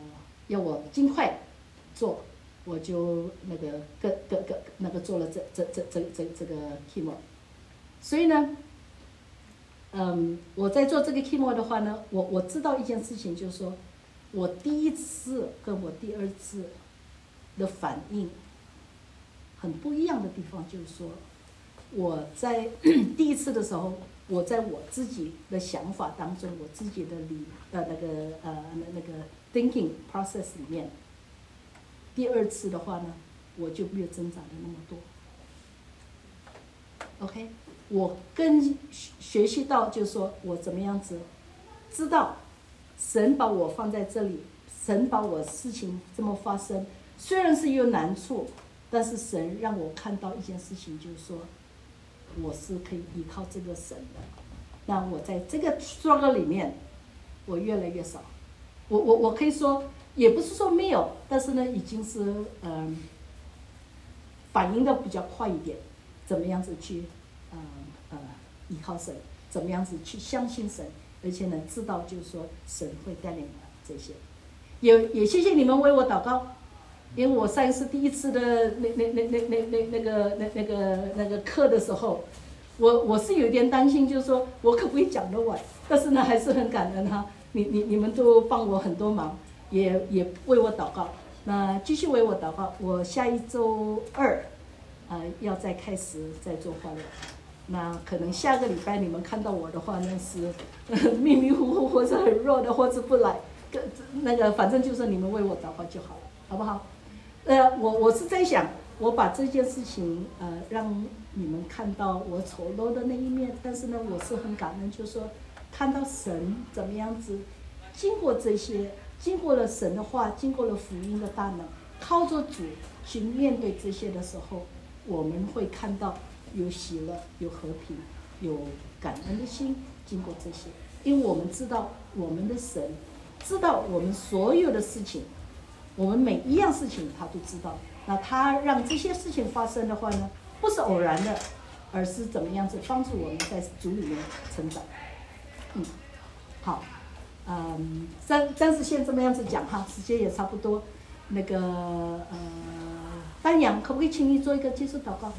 要我尽快做，我就那个个个个那个做了这这这这这这个 chemo。所以呢，嗯，我在做这个 chemo 的话呢，我我知道一件事情，就是说我第一次跟我第二次的反应很不一样的地方，就是说我在第一次的时候，我在我自己的想法当中，我自己的理呃那个呃那那个 thinking process 里面，第二次的话呢，我就没有挣扎的那么多。OK， 我跟学习到就是说我怎么样子知道神把我放在这里，神把我事情这么发生，虽然是有难处，但是神让我看到一件事情，就是说我是可以依靠这个神的。那我在这个 struggle 里面，我越来越少。我我我可以说，也不是说没有，但是呢，已经是嗯、呃、反应的比较快一点。怎么样子去呃呃依靠神，怎么样子去相信神，而且呢，知道就是说神会带领我这些。也也谢谢你们为我祷告。因为我上一次第一次的那那那那那那那个那那个那个课的时候，我我是有点担心，就是说我可不可以讲得完？但是呢，还是很感恩哈，你你你们都帮我很多忙，也也为我祷告。那继续为我祷告，我下一周二，呃，要再开始再做化疗。那可能下个礼拜你们看到我的话呢，是、呃、迷迷糊糊或者很弱的，或者不来，那个反正就是你们为我祷告就好了，好不好？呃，我我是在想，我把这件事情呃让你们看到我丑陋的那一面，但是呢，我是很感恩，就是说看到神怎么样子，经过这些，经过了神的话，经过了福音的大能，靠着主去面对这些的时候，我们会看到有喜乐，有和平，有感恩的心，经过这些，因为我们知道我们的神知道我们所有的事情。我们每一样事情他都知道，那他让这些事情发生的话呢，不是偶然的，而是怎么样子帮助我们在主里面成长。嗯，好，嗯，暂暂时先这么样子讲哈，时间也差不多。那个呃，丹阳，可不可以请你做一个结束祷告？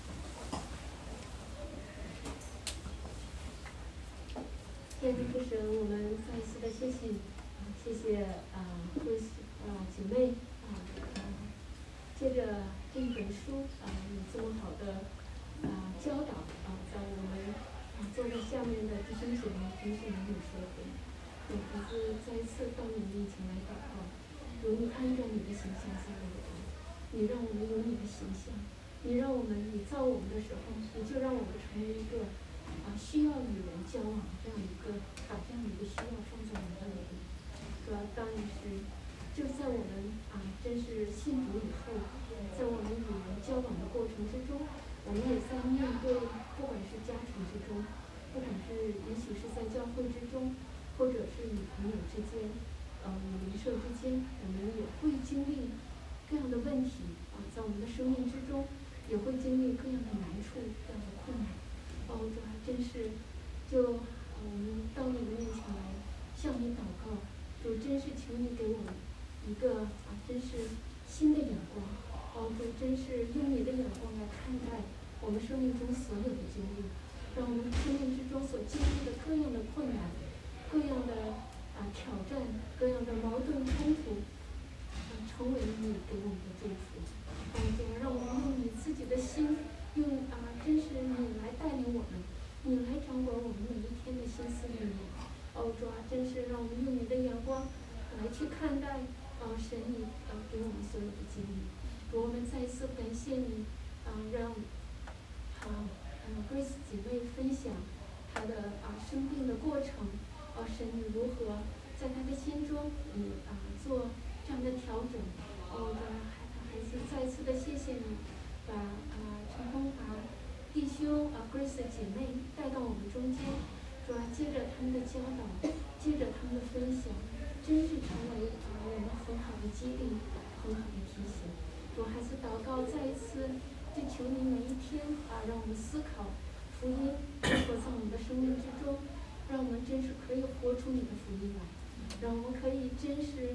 天父神，我们再一次的谢谢，谢谢啊，各位啊姐妹啊，借着这一本书啊，有这么好的啊教导啊，在我们啊坐在下面的弟兄姐妹真是难以说回。我还是再一次到你面前来祷告，求你按照你的形象造我们，你让我们有你的形象，你让我们你造我们的时候，你就让我们成为一个。啊，需要与人交往这样一个，把这样一个需要放在我们的里面。主要当然是，就在我们啊，真是信主以后，在我们与人交往的过程之中，我们也在面对，不管是家庭之中，不管是也许是在教会之中，或者是与朋友之间，呃，与邻舍之间，我们也会经历各样的问题啊，在我们的生命之中，也会经历各样的难处、各样的困难。哦，主还真是，就我们到你的面前来向你祷告，主真是求你给我们一个啊，真是新的眼光。哦，主真是用你的眼光来看待我们生命中所有的经历，让我们生命之中所经历的各样的困难、各样的啊挑战、各样的矛盾冲突，啊，成为你给我们的祝福。哦，主让我们用你自己的心。用啊，真是你来带领我们，你来掌管我们每一天的心思意念。哦，主啊，真是让我们用你的眼光来去看待啊，神你啊给我们所有的经历。主，我们再一次感谢你啊，让啊啊 Grace 姐妹分享她的啊生病的过程。哦，神你如何在她的心中你啊做这样的调整？哦，主啊，还是再一次的谢谢你。把啊成功把弟兄啊 Grace 姐妹带到我们中间，主要接着他们的教导，接着他们的分享，真是成为啊我们很好的激励，很好的提醒。主还是祷告再一次，就求你每一天啊，让我们思考福音活在我们的生命之中，让我们真是可以活出你的福音来，让我们可以真是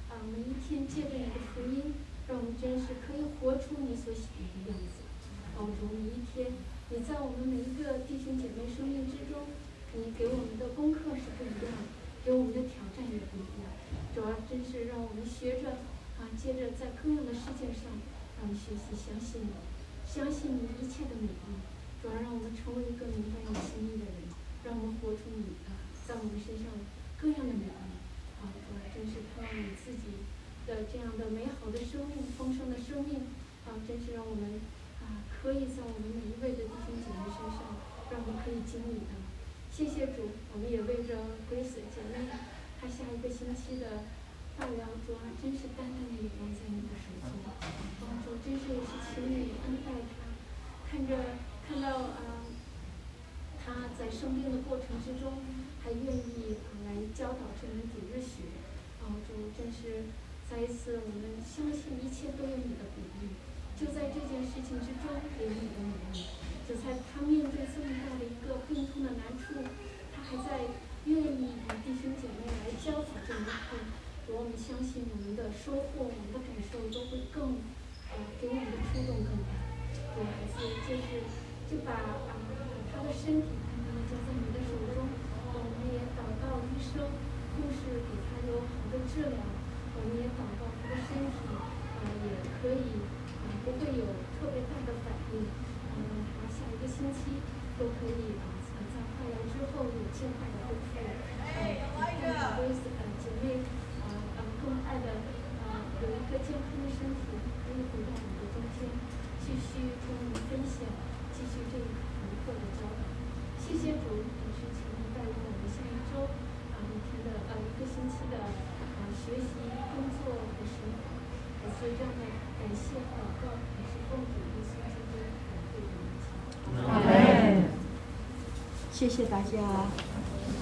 啊每一天借着你的福音，让我们真是可以活出你所喜悦的样子。啊主，每一天你在我们每一个弟兄姐妹生命之中，你给我们的功课是不一样的，给我们的挑战也不一样。主要真是让我们学着啊，接着在各样的事件上，让我们学习相信你，相信你一切的美丽。主要让我们成为一个明白你心意的人，让我们活出你啊在我们身上各样的美丽。啊，主要真是盼望你自己的这样的美好的生命、丰盛的生命，啊，真是让我们啊可以在我们每一位的弟兄姐妹身上，让我们可以经历的。谢谢主，我们也为着 Grace 姐妹她下一个星期的大疗，主啊，真是单单的仰望在你的手中。啊，主真是也是请你恩待她，看着看到啊，她在生病的过程之中，还愿意啊来教导这门主日学。啊，主真是再一次，我们相信一切都有你的比喻，就在这件事情之中有你的美意。就在他面对这么大的一个病痛的难处，他还在愿意与弟兄姐妹来教导这门课。主，我们相信我们的收获、我们的感受都会更呃给我们的触动更大。主，孩子就是就把啊他的身体看看交在你的手中，我们也祷告医生、护士给他有好的治疗，我们也祷告他的身体啊也可以啊不会有特别大的反应。嗯，他下一个星期都可以啊，在化疗之后有尽快的恢复。呃，让很多呃姐妹啊啊更快的啊有一个健康的身体，可以回到我们的中间，继续跟我们分享，继续这个门课的教导。谢谢主，也是请您带领我们下一周啊一天的呃一个星期的啊学习、工作和生活。也是这样的感谢祷告，也是奉主耶稣基督宝贵的名求。 谢谢大家。